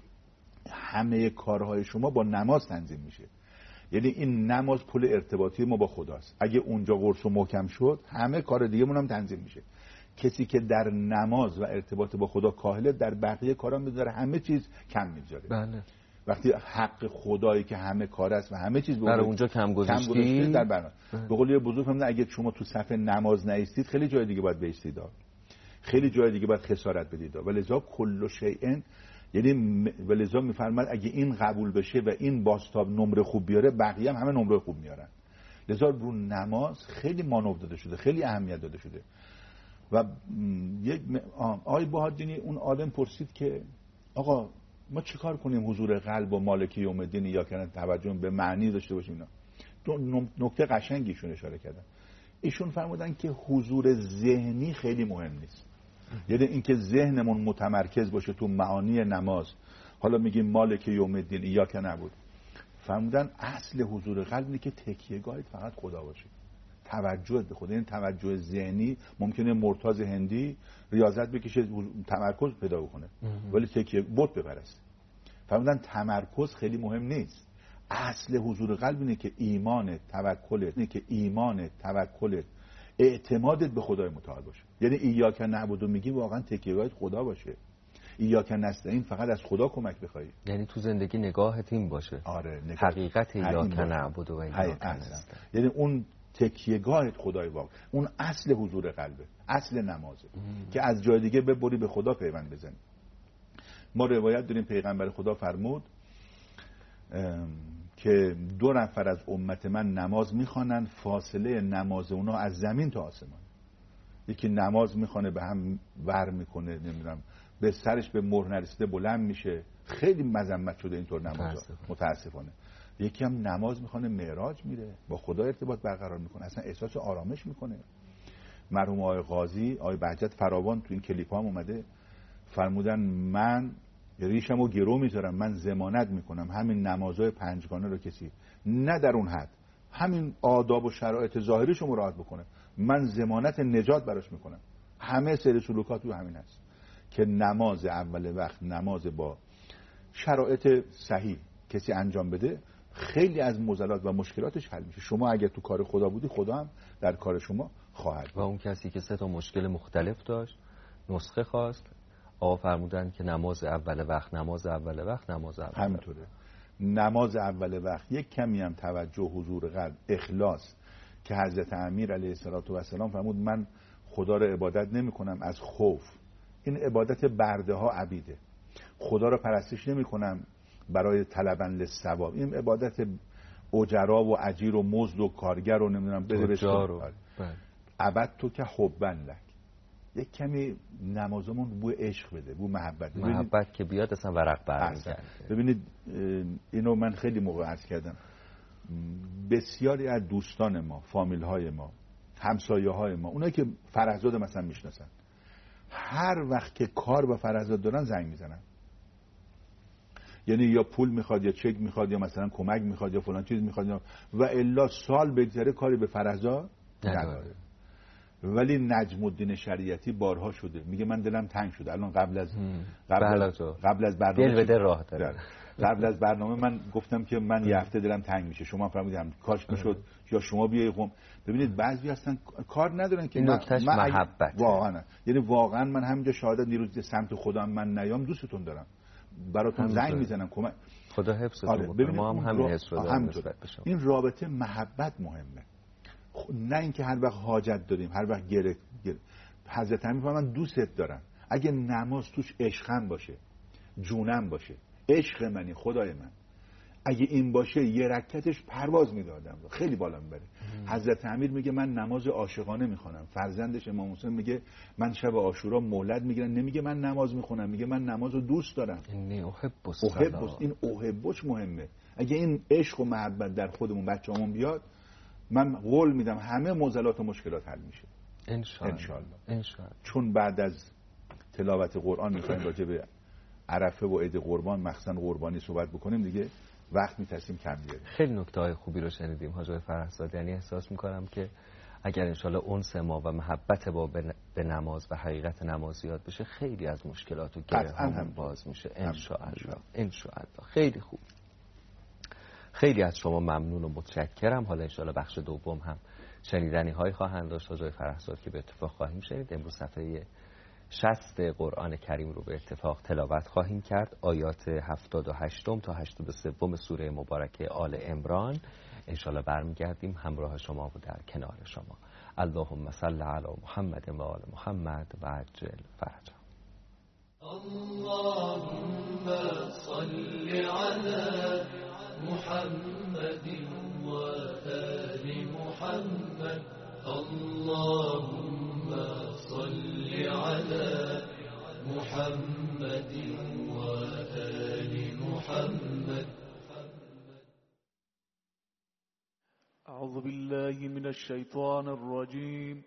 همه کارهای شما با نماز تنظیم میشه. یعنی این نماز پل ارتباطی ما با خداست. اگه اونجا قرص و محکم شد، همه کار دیگه مون هم تنظیم میشه. کسی که در نماز و ارتباط با خدا کاهله، در بقیه کارا میذاره همه چیز کم میذاره. بله. وقتی حق خدایی که همه کار است و همه چیز برای اونجا کم گذاشتی در برنامه. به قول یه بزرگ هم اگه شما تو صف نماز نایستید، خیلی جای دیگه باید بایستید، خیلی جای دیگه باید خسارت بدید. ولذا کل شیء، یعنی ولذا میفرماد اگه این قبول بشه و این بازتاب نمره خوب بیاره، بقیه هم همه نمره خوب میارن. لذا رو نماز خیلی مانور داده شده، خیلی اهمیت داده شده. و یک آقای بهادینی اون آدم پرسید که آقا ما چیکار کنیم حضور قلب و مالک یوم الدین یا کنن توجه به معنی داشته باشیم؟ اینا دو نکته قشنگیشون اشاره کردن. ایشون فرمودن که حضور ذهنی خیلی مهم نیست. یعنی اینکه ذهنمون متمرکز باشه تو معانی نماز، حالا میگیم مالک یوم الدین یا که نبود، فرمودن اصل حضور قلب اینه که تکیهگاهت فقط خدا باشه، توجهت به خدا. این توجه ذهنی ممکنه مرتاض هندی ریاضت بکشه تمرکز پیدا بکنه، ولی تکیه بت بپرست. فرمودن تمرکز خیلی مهم نیست. اصل حضور قلب اینه که ایمان توکلت اینه که ایمان توکلت اعتمادت به خدای متعال باشه. یعنی ایاک نعبد میگی واقعا تکیهگاهت خدا باشه، ایاک نستعین فقط از خدا کمک بخوای. یعنی تو زندگی نگاهت این باشه. آره، نگاه. حقیقت ایاک نعبد و ایاک نستعین، یعنی اون تکیهگاهت خدای واقع، اون اصل حضور قلبه، اصل نمازه ام. که از جای دیگه ببری به خدا پیوند بزنی. ما روایت داریم پیغمبر خدا فرمود که دو نفر از امت من نماز میخوانن، فاصله نماز اونا از زمین تا آسمان. یکی نماز میخوانه به هم ور میکنه، نمیدونم به سرش به مهر نرسیده بلند میشه، خیلی مذمت شده اینطور نماز متاسفانه. یکی هم نماز میخوانه معراج میره، با خدا ارتباط برقرار میکنه، اصلا احساس آرامش میکنه. مرحوم آقای قاضی، آقای بهجت فراوان تو این کلیپ هم اومده فرمودن من ریشمو گرو میذارم، من ضمانت میکنم همین نمازهای پنجگانه رو کسی نه در اون حد همین آداب و شرایط ظاهریش رو مراعات بکنه، من ضمانت نجات براش میکنم. همه سیر سلوکات تو همین هست که نماز اول وقت، نماز با شرایط صحیح کسی انجام بده، خیلی از معضلات و مشکلاتش حل میشه. شما اگر تو کار خدا بودی، خدا هم در کار شما خواهد. و اون کسی که سه تا مشکل مختلف داشت، نسخه خواست، آقا فرمودن که نماز اول وقت، نماز اول وقت، نماز اول همینطوره. نماز اول وقت یک کمی هم توجه، حضور قلب، اخلاص، که حضرت امیر علیه السلام فرمود من خدا رو عبادت نمی کنم از خوف. این عبادت برده ها عبیده. خدا رو پرستش نمی کنم برای طلبن للثواب. این عبادت اجرا و اجیر و مزد و کارگر و نمیدونم بده بشه عبد تو که حبن لک. یک کمی نمازمون بو عشق بده، بو محبت. محبت که بیاد اصلا ورق برمیگرده. ببینید اینو من خیلی موقع عرض کردم، بسیاری از دوستان ما، فامیل های ما، همسایه های ما، اونایی که فرزاد مثلا میشناسن، هر وقت که کار با فرزاد دارن زنگ میزنن. یعنی یا پول میخواد یا چک میخواد یا مثلا کمک میخواد یا فلان چیز میخواد یا و الا سال بگذره کاری به فرزاد نداره. ولی نجم الدین شریعتی بارها شده میگه من دلم تنگ شده الان قبل از قبل از قبل از برنامه دل به دل راه داره. قبل از برنامه من گفتم که من یه هفته دلم تنگ میشه، شما فهمیدم کاش میشد یا شما بیای قم. ببینید بعضی هستن کار ندارن که من, من محبت واقعا، یعنی واقعا من همینجا شهادت نیروز سمت خودم من نیام دوستتون دارم، براتون زنگ میزنم کمک. خدا حفظتون آره بکنه. ما هم همین حس رو داریم نسبت به شما. این رابطه محبت مهمه، نه اینکه هر وقت حاجت داریم هر وقت گره گره. حضرت امیر من دوستت دارم، اگه نماز توش عشقم باشه، جونم باشه، عشق منی خدای من، اگه این باشه یه رکعتش پرواز میدادم خیلی بالا میبره. حضرت امیر میگه من نماز عاشقانه میخونم، فرزندش امام حسین میگه من شب عاشورا مولد میگیرن، نمیگه من نماز میخونم، میگه من نمازو دوست دارم. اینی احب احب این احبش مهمه. اگه این عشق و محبت در خودمون بچه‌مون بیاد، من قول میدم همه معضلات و مشکلات حل میشه ان شاء الله. چون بعد از تلاوت قرآن میخوایم راجع به عرفه و عید قربان مخصوصا قربانی صحبت بکنیم، دیگه وقت میترسیم کم بیاریم. خیلی نکته های خوبی رو شنیدیم حاج آقای فرهزاد. یعنی احساس میکنم که اگر انشالله انس ما و محبت با به نماز و حقیقت نماز زیاد بشه، خیلی از مشکلات و گره هم باز میشه ان شاء الله. ان شاء الله. خیلی خوب. خیلی از شما ممنون و متشکرم. حالا انشالله بخش دوم هم شنیدنی های خواهند داشت حاج آقای فرهزاد که به اتفاق خواهیم شنید. امروز صفحه شصت قرآن کریم رو به اتفاق تلاوت خواهیم کرد، آیات هفتاد و هشت تا هشتاد و سه سوره مبارکه آل عمران. انشالله برمیگردیم همراه شما و در کنار شما. اللهم صل علی محمد و آل محمد و عجل فرجهم. اللهم صل علی محمد و آل محمد. اللهم صل على محمد وآل محمد. أعوذ بالله من الشيطان الرجيم.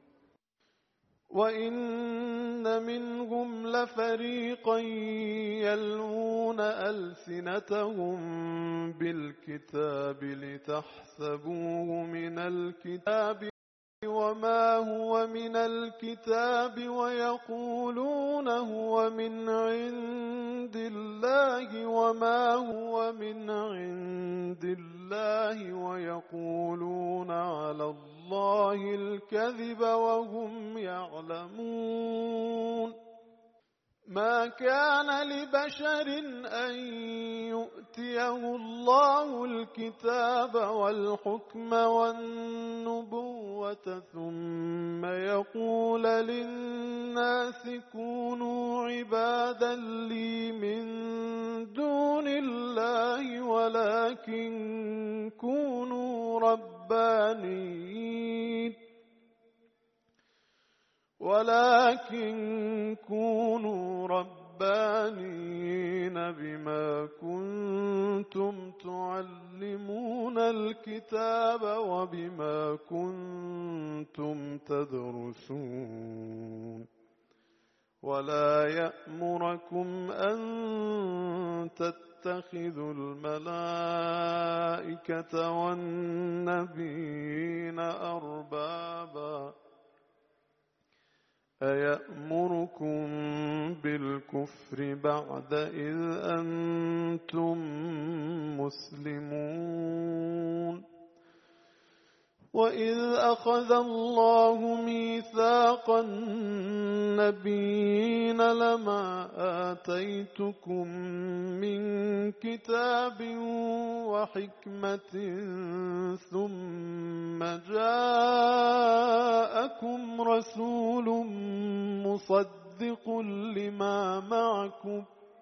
وإن منهم لفريقا يلوون ألسنتهم بالكتاب لتحسبوه من الكتاب وما هو من الكتاب ويقولون هو من عند الله وما هو من عند الله ويقولون على الله الكذب وهم يعلمون. ما كان لبشر أن يؤتيه الله الكتاب والحكم والنبوة ثم يقول للناس كونوا عبادا لي من دون الله ولكن كونوا ربانيين ولكن كونوا ربانيين بما كنتم تعلمون الكتاب وبما كنتم تدرسون. ولا يأمركم أن تتخذوا الملائكة والنبيين أربابا أيأمركم بالكفر بعد إذ أنتم مسلمون. وإذ أخذ الله ميثاق النبيين لما آتيتكم من كتاب وحكمة ثم جاءكم رسول مصدق لما معكم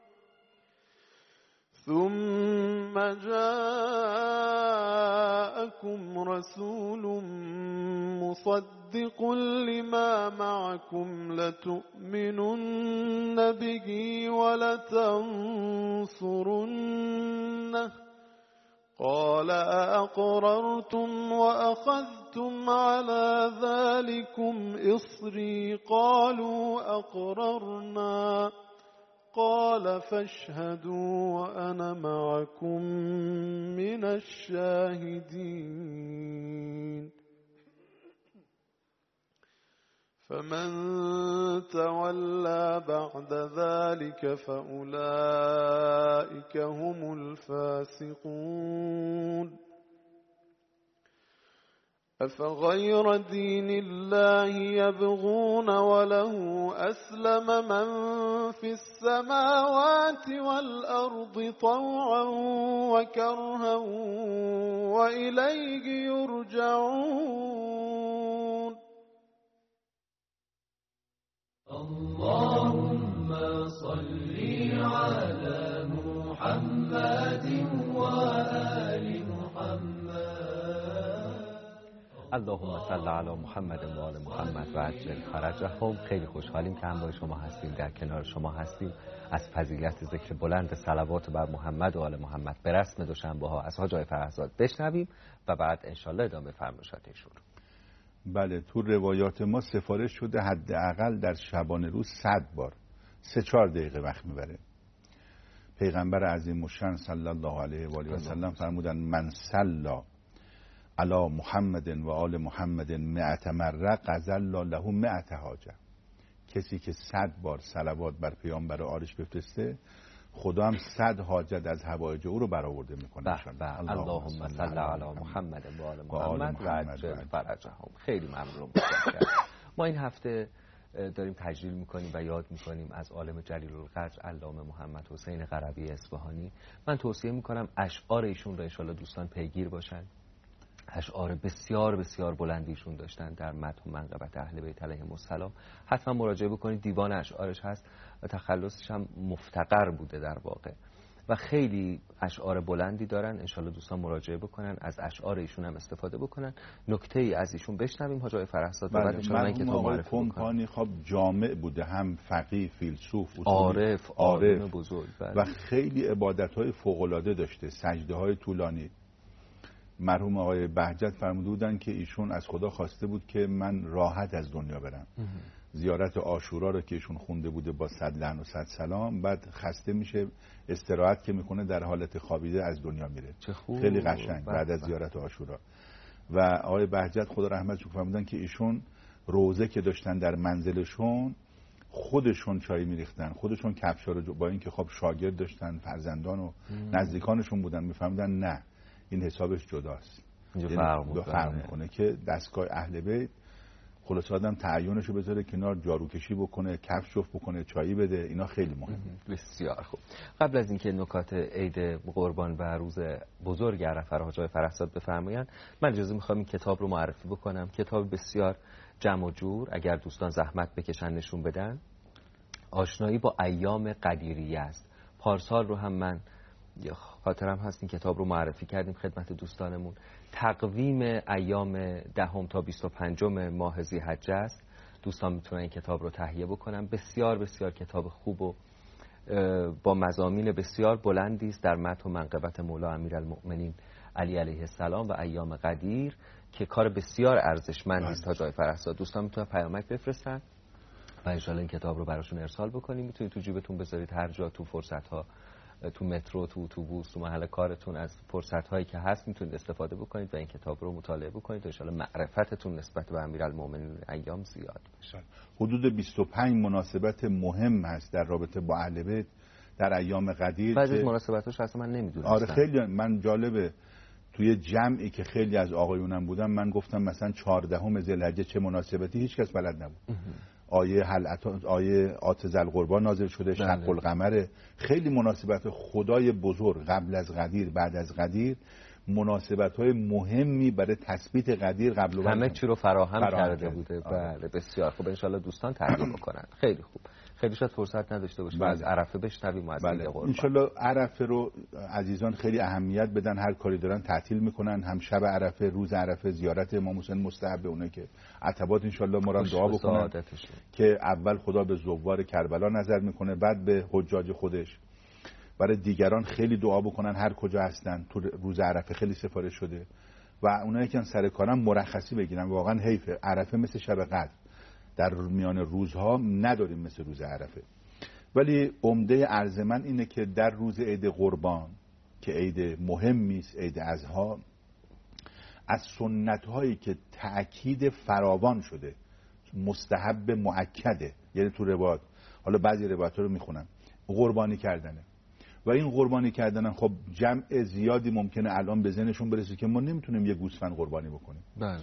ثم جاءكم رسول مصدق لما معكم لتؤمنن به ولتنصرنه قال أأقررتم وأخذتم على ذلكم إصري قالوا أقررنا قال فاشهدوا وأنا معكم من الشاهدين. فمن تولى بعد ذلك فأولئك هم الفاسقون أفغير دين الله يبغون وله أسلم من في السماوات والأرض طوعا وكرها وإليه يرجعون اللهم صل على محمد وآل محمد. اللهم صل علی محمد و آل محمد و عجل فرجهم. خیلی خوشحالیم که همراه شما هستیم، در کنار شما هستیم. از فضیلت ذکر بلند صلوات بر محمد و آل محمد به رسم دوشنبه ها از حاج آقای فرهزاد بشنویم و بعد انشالله ادامه فرمایشات ایشون. بله، تو روایات ما سفارش شده حداقل در شبانه روز صد بار سه چهار دقیقه وقت میبره. پیغمبر عظیم الشأن صلی الله علیه و آله و سلم فرمودن من صلی علی محمد و آل محمد مئة مره قضى الله له مئة حاجه. کسی که صد بار صلوات بر پیامبر آلش بفرسته، خدا هم صد حاجت از حوایج او رو برآورده میکنه. اللهم صل علی محمد و آل محمد و عجل فرجهم. خیلی ممنون. ما این هفته داریم تجلیل میکنیم و یاد میکنیم از عالم جلیل القدر علامه محمد حسین قربی اصفهانی. من توصیه میکنم اشعار ایشون رو انشالله دوستان پیگیر باشن. اشعار بسیار بسیار بلندیشون داشتن در مدح و منقبت اهل بیت علیهم السلام. حتما مراجعه بکنید، دیوان اشعارش هست و تخلصش هم مفتقر بوده در واقع و خیلی اشعار بلندی دارن. انشالله دوستان مراجعه بکنن، از اشعار ایشون هم استفاده بکنن. نکته ای از ایشون بشنویم حاج آقای فرهزاد. بعد انشالله این کتاب معرفی کنم. خب جامع بوده، هم فقیه، فیلسوف، عارف، عارف بزرگ و خیلی عبادت‌های فوق‌العاده داشته، سجده‌های طولانی. مرحوم آقای بهجت فرموده بودن که ایشون از خدا خواسته بود که من راحت از دنیا برم. زیارت عاشورا رو که ایشون خونده بوده با صد لعن و صد سلام، بعد خسته میشه، استراحت که میکنه در حالت خوابیده از دنیا میره. خیلی قشنگ بعد از زیارت عاشورا. و آقای بهجت خدا رحمتش فرمودن که ایشون روزه که داشتن در منزلشون خودشون چای میریختن، خودشون کفشا رو، با اینکه خب شاگرد داشتن، فرزندان و نزدیکانشون بودن، میفهمیدن نه این حسابش جداست. اینجا فرق, فرق میکنه که دستگاه اهل بیت خلاص آدم تعیونشو بذاره کنار، جاروکشی بکنه، کفش جفت بکنه، چایی بده، اینا خیلی مهمه. بسیار خوب. قبل از اینکه نکات عید قربان و روز بزرگ عرفه رو حاج آقای فرهزاد بفرمایند، من اجازه میخوام این کتاب رو معرفی بکنم. کتاب بسیار جمع و جور، اگر دوستان زحمت بکشن نشون بدن. آشنایی با ایام قدیریه است. پارسال رو هم من خاطرم هست این کتاب رو معرفی کردیم خدمت دوستانمون. تقویم ایام دهم تا بیست و پنجم ماه ذی‌حجه است. دوستان میتونن این کتاب رو تهیه بکنن. بسیار بسیار کتاب خوب و با مضامین بسیار بلندی است در مدح و منقبت مولا امیرالمؤمنین علی علیه السلام و ایام قدیر که کار بسیار ارزشمندی است. حاج آقای فرهزاد دوستان میتونن پیامک بفرستن و ان شاءالله این کتاب رو براشون ارسال بکنیم. میتونید تو جیبتون بذارید، هر جا تو فرصت ها، تو مترو، تو اتوبوس، تو محل کارتون از فرصت هایی که هست میتونید استفاده بکنید و این کتاب رو مطالعه بکنید تا ان شاءالله معرفتتون نسبت به امیرالمؤمنین ایام زیاد بشه. حدود بیست و پنج مناسبت مهم هست در رابطه با اهل بیت در ایام قدیر. بعضی از مناسبتاش اصلا من نمیدونستم. آره خیلی من جالبه، توی جمعی که خیلی از آقایونم بودم من گفتم مثلا چهاردهم ذوالحجه چه مناسبتی، هیچ کس بلد نبود. آیه حلعت، آیه آتز القربان نازل شده، شق القمر، خیلی مناسبت خدای بزرگ قبل از قدیر، بعد از قدیر، مناسبت های مهمی برای تثبیت قدیر قبل و بعد همه چی رو فراهم, فراهم کرده بوده. بله بسیار خوب، ان شاءالله دوستان ترجمه بکنن. خیلی خوب. خیلی شاید فرصت نداشته باشیم از عرفه بشنویم از بله. ان شاءالله عرفه رو عزیزان خیلی اهمیت بدن، هر کاری دارن تعطیل میکنن، هم شب عرفه، روز عرفه زیارت امام حسین مستحب، اونه که عتبات ان شاءالله ما را دعا بکنن که اول خدا به زوار کربلا نظر میکنه، بعد به حجاج خودش. برای دیگران خیلی دعا بکنن هر کجا هستن، تو روز عرفه خیلی سفارش شده و اونایی که سر کارن مرخصی بگیرن. واقعا حیفه، عرفه مثل شب قدر در میان روزها نداریم مثل روز عرفه. ولی عمده عرض من اینه که در روز عید قربان که عید مهمی است، عید اضحی، از سنت هایی که تأکید فراوان شده، مستحب مؤکده، یعنی تو روایات، حالا بعضی روایات رو میخونم، قربانی کردنه. و این قربانی کردن خب جمع زیادی ممکنه الان به ذهنشون برسه که ما نمیتونیم یه گوسفند قربانی بکنیم. بله.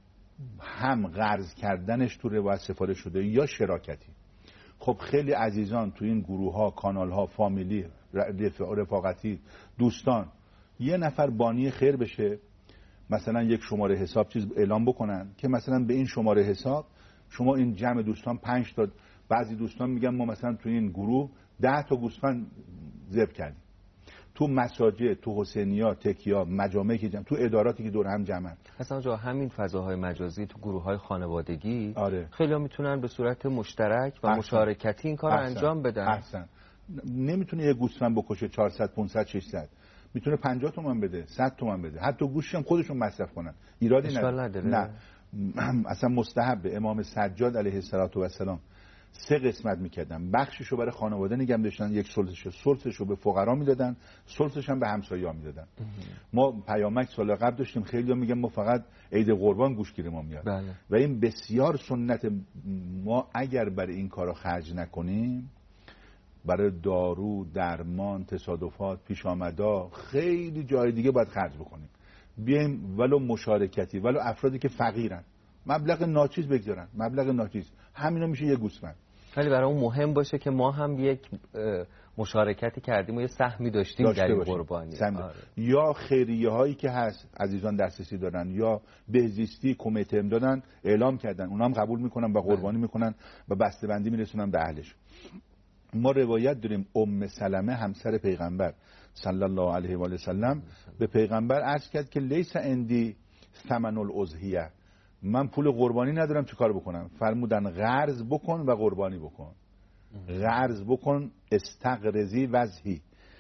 هم قرض کردنش تو روایت سفارش شده یا شراکتی. خب خیلی عزیزان تو این گروه ها، کانال ها، فامیلی، رفاقتی، دوستان، یه نفر بانی خیر بشه، مثلا یک شماره حساب چیز اعلام بکنن که مثلا به این شماره حساب شما این جمع دوستان پنج تا، بعضی دوستان میگن ما مثلا تو این گروه ده تا گوسفند ذبح کردیم. تو مساجد، تو حسینیا، تکیا، مجامعی که جمع، تو اداراتی که دور هم جمعن. اصلا جا همین فضاهای مجازی تو گروه‌های خانوادگی آره. خیلی‌ها میتونن به صورت مشترک و احسن. مشارکتی این کار رو انجام بدن. احسن. نمیتونه یه گوسفند بکشه چهارصد پانصد ششصد، میتونه پنجاه تومان بده، صد تومان بده، حتی گوشش هم خودشون مصرف کنن، ایرادی نداره. نه اصلا مستحبه. امام سجاد علیه السلام سه قسمت میکردن، بخششو برای خانواده نگه داشتن، یک ثلثشو ثلثشو به فقرا میدادن، ثلثش هم به همسایه‌ها میدادن. ما پیامک سال قبل داشتیم، خیلی‌ها میگن ما فقط عید قربان گوشگیر ما میاد. بله. و این بسیار سنت. ما اگر برای این کارا خرج نکنیم، برای دارو، درمان، تصادفات، پیش آمدا، خیلی جای دیگه باید خرج بکنیم. بیایم ولو مشارکتی، ولو افرادی که فقیرن، مبلغ ناچیز بگذارن، مبلغ ناچیز، همینا میشه یه گوسفند. ولی برای اون مهم باشه که ما هم یک مشارکتی کردیم و یه سهمی داشتیم در این قربانی. آره. یا خیریه هایی که هست عزیزان دسترسی دارن، یا بهزیستی کمیته دادن اعلام کردن، اونا هم قبول میکنن و قربانی میکنن و بسته‌بندی میرسونن به اهلش. ما روایت داریم ام سلمه همسر پیغمبر صلی الله علیه و آله سلم به پیغمبر عرض کرد که لیس عندی ثمن الاضحیه، من پول قربانی ندارم چه کار بکنم؟ فرمودن قرض بکن و قربانی بکن. قرض بکن، استقرضی وضحی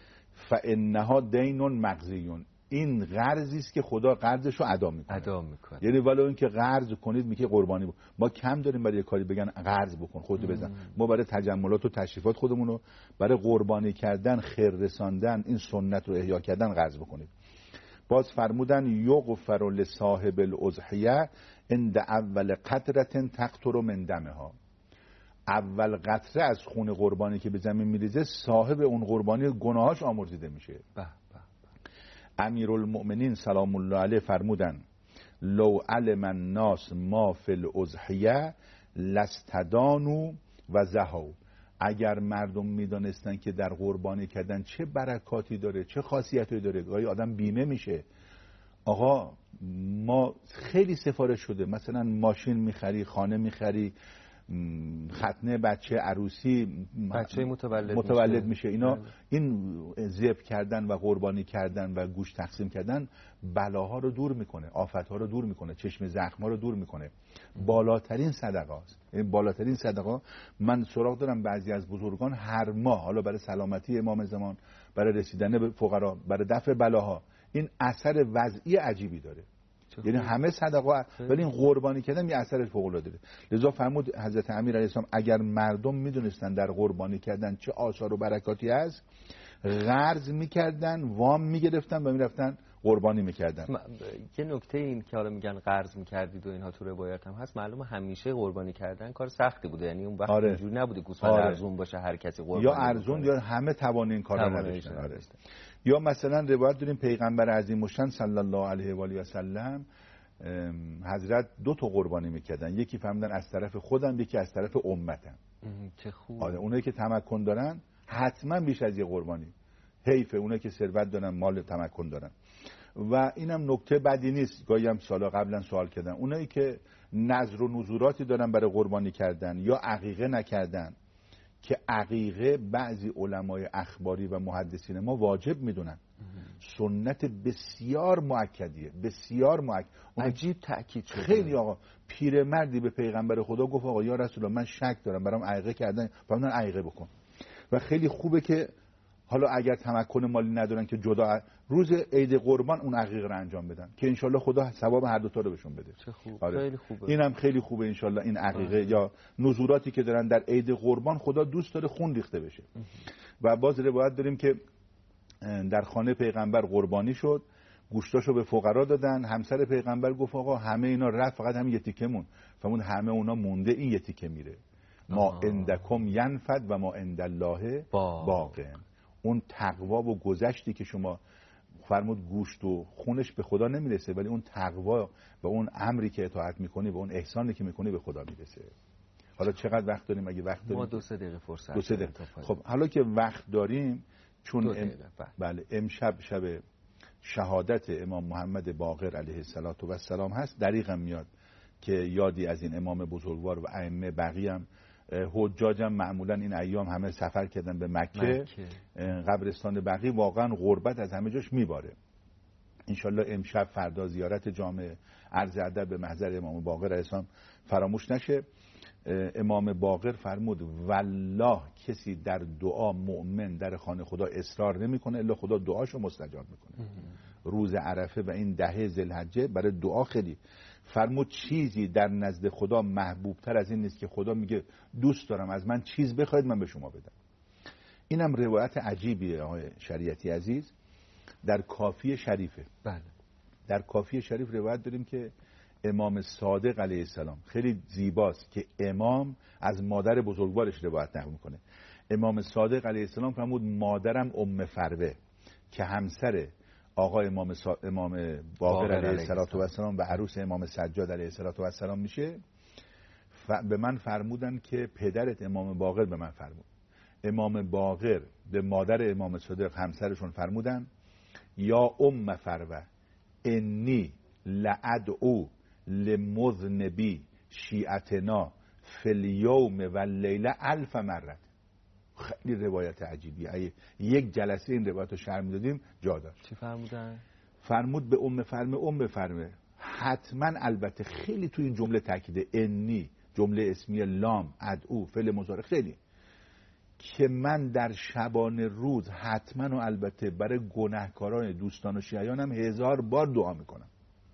فانها دین مقضیون، این قرضی است که خدا قرضش رو ادا میکنه. ادا میکنه. یعنی ولو اینکه قرض کنید میگه قربانی بکن. ما کم داریم برای کاری بگن قرض بکن خودت بزن. ما برای تجملات و تشریفات خودمون رو، برای قربانی کردن، خیر رساندن، این سنت رو احیا کردن قرض بکنید. باز فرمودن یغفر لصاحب الاضحیه عند اول قطره تقطر من دمها، اول قطره از خون قربانی که به زمین میریزه صاحب اون قربانی گناهاش آمرزیده میشه. به به. امیرالمؤمنین سلام الله علیه فرمودن لو علم الناس ما فی الاضحیه لاستدانوا و زهوا، اگر مردم میدانستن که در قربانی کردن چه برکاتی داره، چه خاصیتی داره، گاهی آدم بیمه میشه. آقا ما خیلی سفارش شده، مثلا ماشین میخری، خانه میخری، ختنه بچه، عروسی، بچه متولد, متولد میشه. میشه اینا بله. این ذبح کردن و قربانی کردن و گوشت تقسیم کردن بلاها رو دور میکنه، آفتها رو دور میکنه، چشم زخما رو دور میکنه. بالاترین صدقه است. این بالاترین صدقه. من سراغ دارم بعضی از بزرگان هر ماه، حالا برای سلامتی امام زمان، برای رسیدن به فقرا، برای دفع بلاها، این اثر وضعی عجیبی داره. یعنی همه صدقه، ولی این قربانی کردن یه اثرش فوق العاده داره. لذا فرمود حضرت امیر علیه السلام اگر مردم میدونستن در قربانی کردن چه آثار و برکاتی هست، قرض میکردن، وام میگرفتن و میرفتن قربانی میکردن. یه نکته این که حالا میگن قرض میکردید و اینها تو روایت هم هست، معلومه همیشه قربانی کردن کار سختی بوده، یعنی اون وقت آره. اینجوری نبوده گوسفند آره. ارزون باشه هر کسی قربانی یا ارزون یا همه توان این کارا نداشتن. آره. یا مثلا روایت داریم پیغمبر عظیم الشان صلی الله علیه و آله و سلم حضرت دو تا قربانی میکردن، یکی فهمیدن از طرف خودم، یکی از طرف امتم. چه خوب. آره اونایی که تمکن دارن حتما بیش از یه قربانی، حیفه اونایی که ثروت دارن، مال تمکن دارن. و اینم نکته بدی نیست، گاهی هم سالا قبلا سوال کردن، اونایی که نذر و نذوراتی دارن برای قربانی کردن یا عقیقه نکردن، که عقیقه بعضی علمای اخباری و محدثین ما واجب میدونن، سنت بسیار مؤکدیه، بسیار مؤکد. عجیب تأکید شده. خیلی آقا پیرمردی به پیغمبر خدا گفت آقا یا رسول الله من شک دارم، برام عقیقه کردن، فرمودن عقیقه بکن. و خیلی خوبه که حالا اگر تمکن مالی ندارن که جدا روز عید قربان اون عقیقه رو انجام بدن که انشالله خدا ثواب هر دو تا رو بهشون بده. چه خوب. آره. خیلی خوبه. اینم خیلی خوبه انشالله این عقیقه آه. یا نذوراتی که دارن در عید قربان، خدا دوست داره خون ریخته بشه. اه. و باز روایت داریم که در خانه پیغمبر قربانی شد گوشتاشو به فقرا دادن. همسر پیغمبر گفت آقا همه اینا رفت، فقط همین یه تیکه مون. فرمود همه اونا مونده، این یه تیکه میره. ما عندکم ینفد و ما عند الله باق. اون تقوا و گذشتی که شما فرمود گوشت و خونش به خدا نمیرسه، ولی اون تقوا و اون امری که اطاعت میکنی و اون احسانی که میکنی به خدا میرسه. حالا چقدر وقت داریم؟ اگه وقت داریم ما دو سه دقیقه فرصت دو سه دقیقه. خب حالا که وقت داریم، چون ام... بله امشب شب شهادت امام محمد باقر علیه السلام هست، دریغم میاد که یادی از این امام بزرگوار و ائمه بقیه هم حجاجم معمولا این ایام همه سفر کردن به مکه, مکه. قبرستان بقیه واقعا غربت از همه جاش میباره. انشالله امشب فردا زیارت جامع عرض ادب به محضر امام باقر علیه السلام فراموش نشه. امام باقر فرمود والله کسی در دعا مؤمن در خانه خدا اصرار نمیکنه الا خدا دعاشو مستجاب میکنه. روز عرفه و این دهه ذوالحجه برای دعا خیلی فرمود چیزی در نزد خدا محبوب تر از این نیست که خدا میگه دوست دارم از من چیز بخواید من به شما بدم. اینم روایت عجیبیه آقای شریعتی عزیز، در کافی شریفه. بله. در کافی شریف روایت داریم که امام صادق علیه السلام، خیلی زیباست که امام از مادر بزرگوارش روایت نقل میکنه. امام صادق علیه السلام فرمود مادرم ام فروه که همسر آقا امام, سا... امام باقر علیه السلام و عروس امام سجاد علیه السلام میشه، ف... به من فرمودن که پدرت امام باقر به من فرمود. امام باقر به مادر امام صادق همسرشون فرمودن یا ام فروه انی لادعو لمذنبی شیعتنا فی الیوم و لیله الف مرت. خیلی روایت عجیبی، اگه یک جلسه این روایت رو شرح میدادیم جا داشت. چی فرمودن؟ فرمود به ام فرمه ام فرمه حتما، البته خیلی تو این جمله تاکید انی، جمله اسمی لام ادعو فعل مضارع، خیلی که من در شبانه روز حتما و البته برای گناهکاران دوستان و شیعیانم هزار بار دعا میکنم.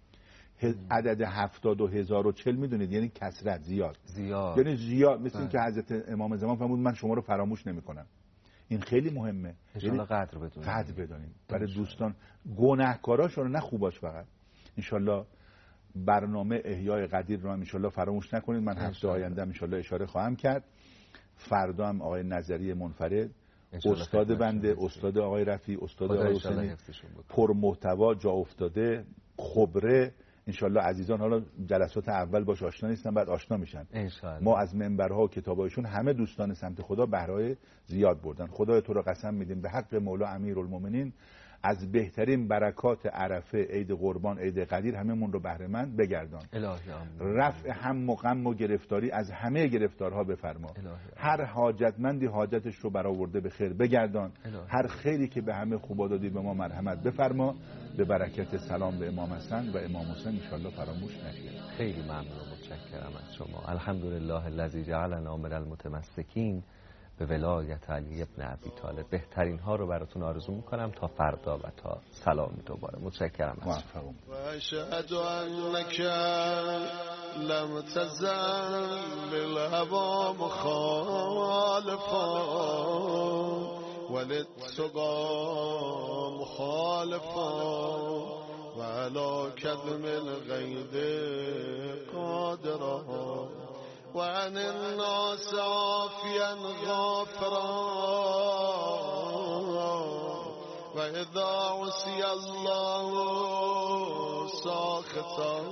عدد هفتاد و هزار و چل میدونید یعنی کثرت، زیاد زیاد یعنی زیاد، مثل این که حضرت امام زمان فرمود من شما رو فراموش نمی کنم. این خیلی مهمه، انشالله قدر بدونیم قدر بدونیم برای دوستان گناهکاراشون، نه خوباش فقط. انشالله برنامه احیای قدیر رو هم انشالله فراموش نکنید. من هفته آینده انشالله اشاره خواهم کرد. فردا هم آقای نظری منفرد، استاد بنده، استاد آقای رفی، استاد آقای حسینی، پر محتوا، جا افتاده، خبره. انشالله عزیزان حالا جلسات اول باش آشنا نیستن، بعد آشنا میشن. انشالله. ما از منبرها و کتابایشون همه دوستان سمت خدا بهره زیاد بردن. خدای تو رو قسم میدیم به حق مولا امیرالمومنین از بهترین برکات عرفه، عید قربان، عید قدیر هممون رو بهره مند بگردان. الهی آمین. رفع هم و غم و گرفتاری از همه گرفتارها بفرما. هر حاجتمندی حاجتش رو برآورده به خیر بگردان. الهی. هر خیری که به همه خوبا دادی به ما مرحمت بفرما. به برکت سلام به امام حسن و امام حسین ان شاءالله فراموش نشه. خیلی ممنون و متشکرم از شما. الحمدلله الذی جعلنا من المتمسکین به ولایت علی ابن ابی طالب. بهترین ها رو براتون آرزو میکنم تا فردا و تا سلام دوباره. متشکرم از شما. و اشهد انک لم تزل للهوا مخالفا وللتقى مخالفا و علی کظم الغیظ قادرا و عن الناس عافیا غافرا و اذا عصی الله ساخطا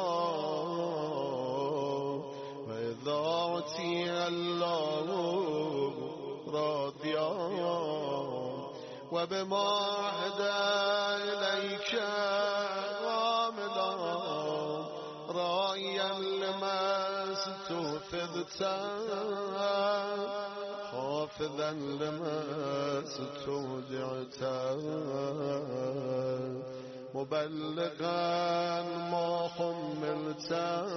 و اذا عصی الله راضیا و بما عهد الیک عاملا راعیا لما استوفدت حافظا لما استودعت مبلغا ما حملت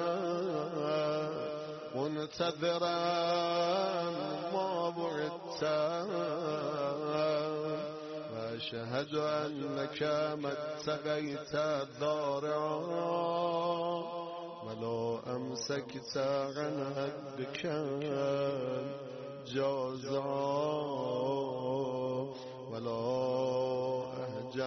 منتظرا ما وعدت واشهد انك ما اتقيت ضارعا ولا امسكت عن عبدك جازعا ولا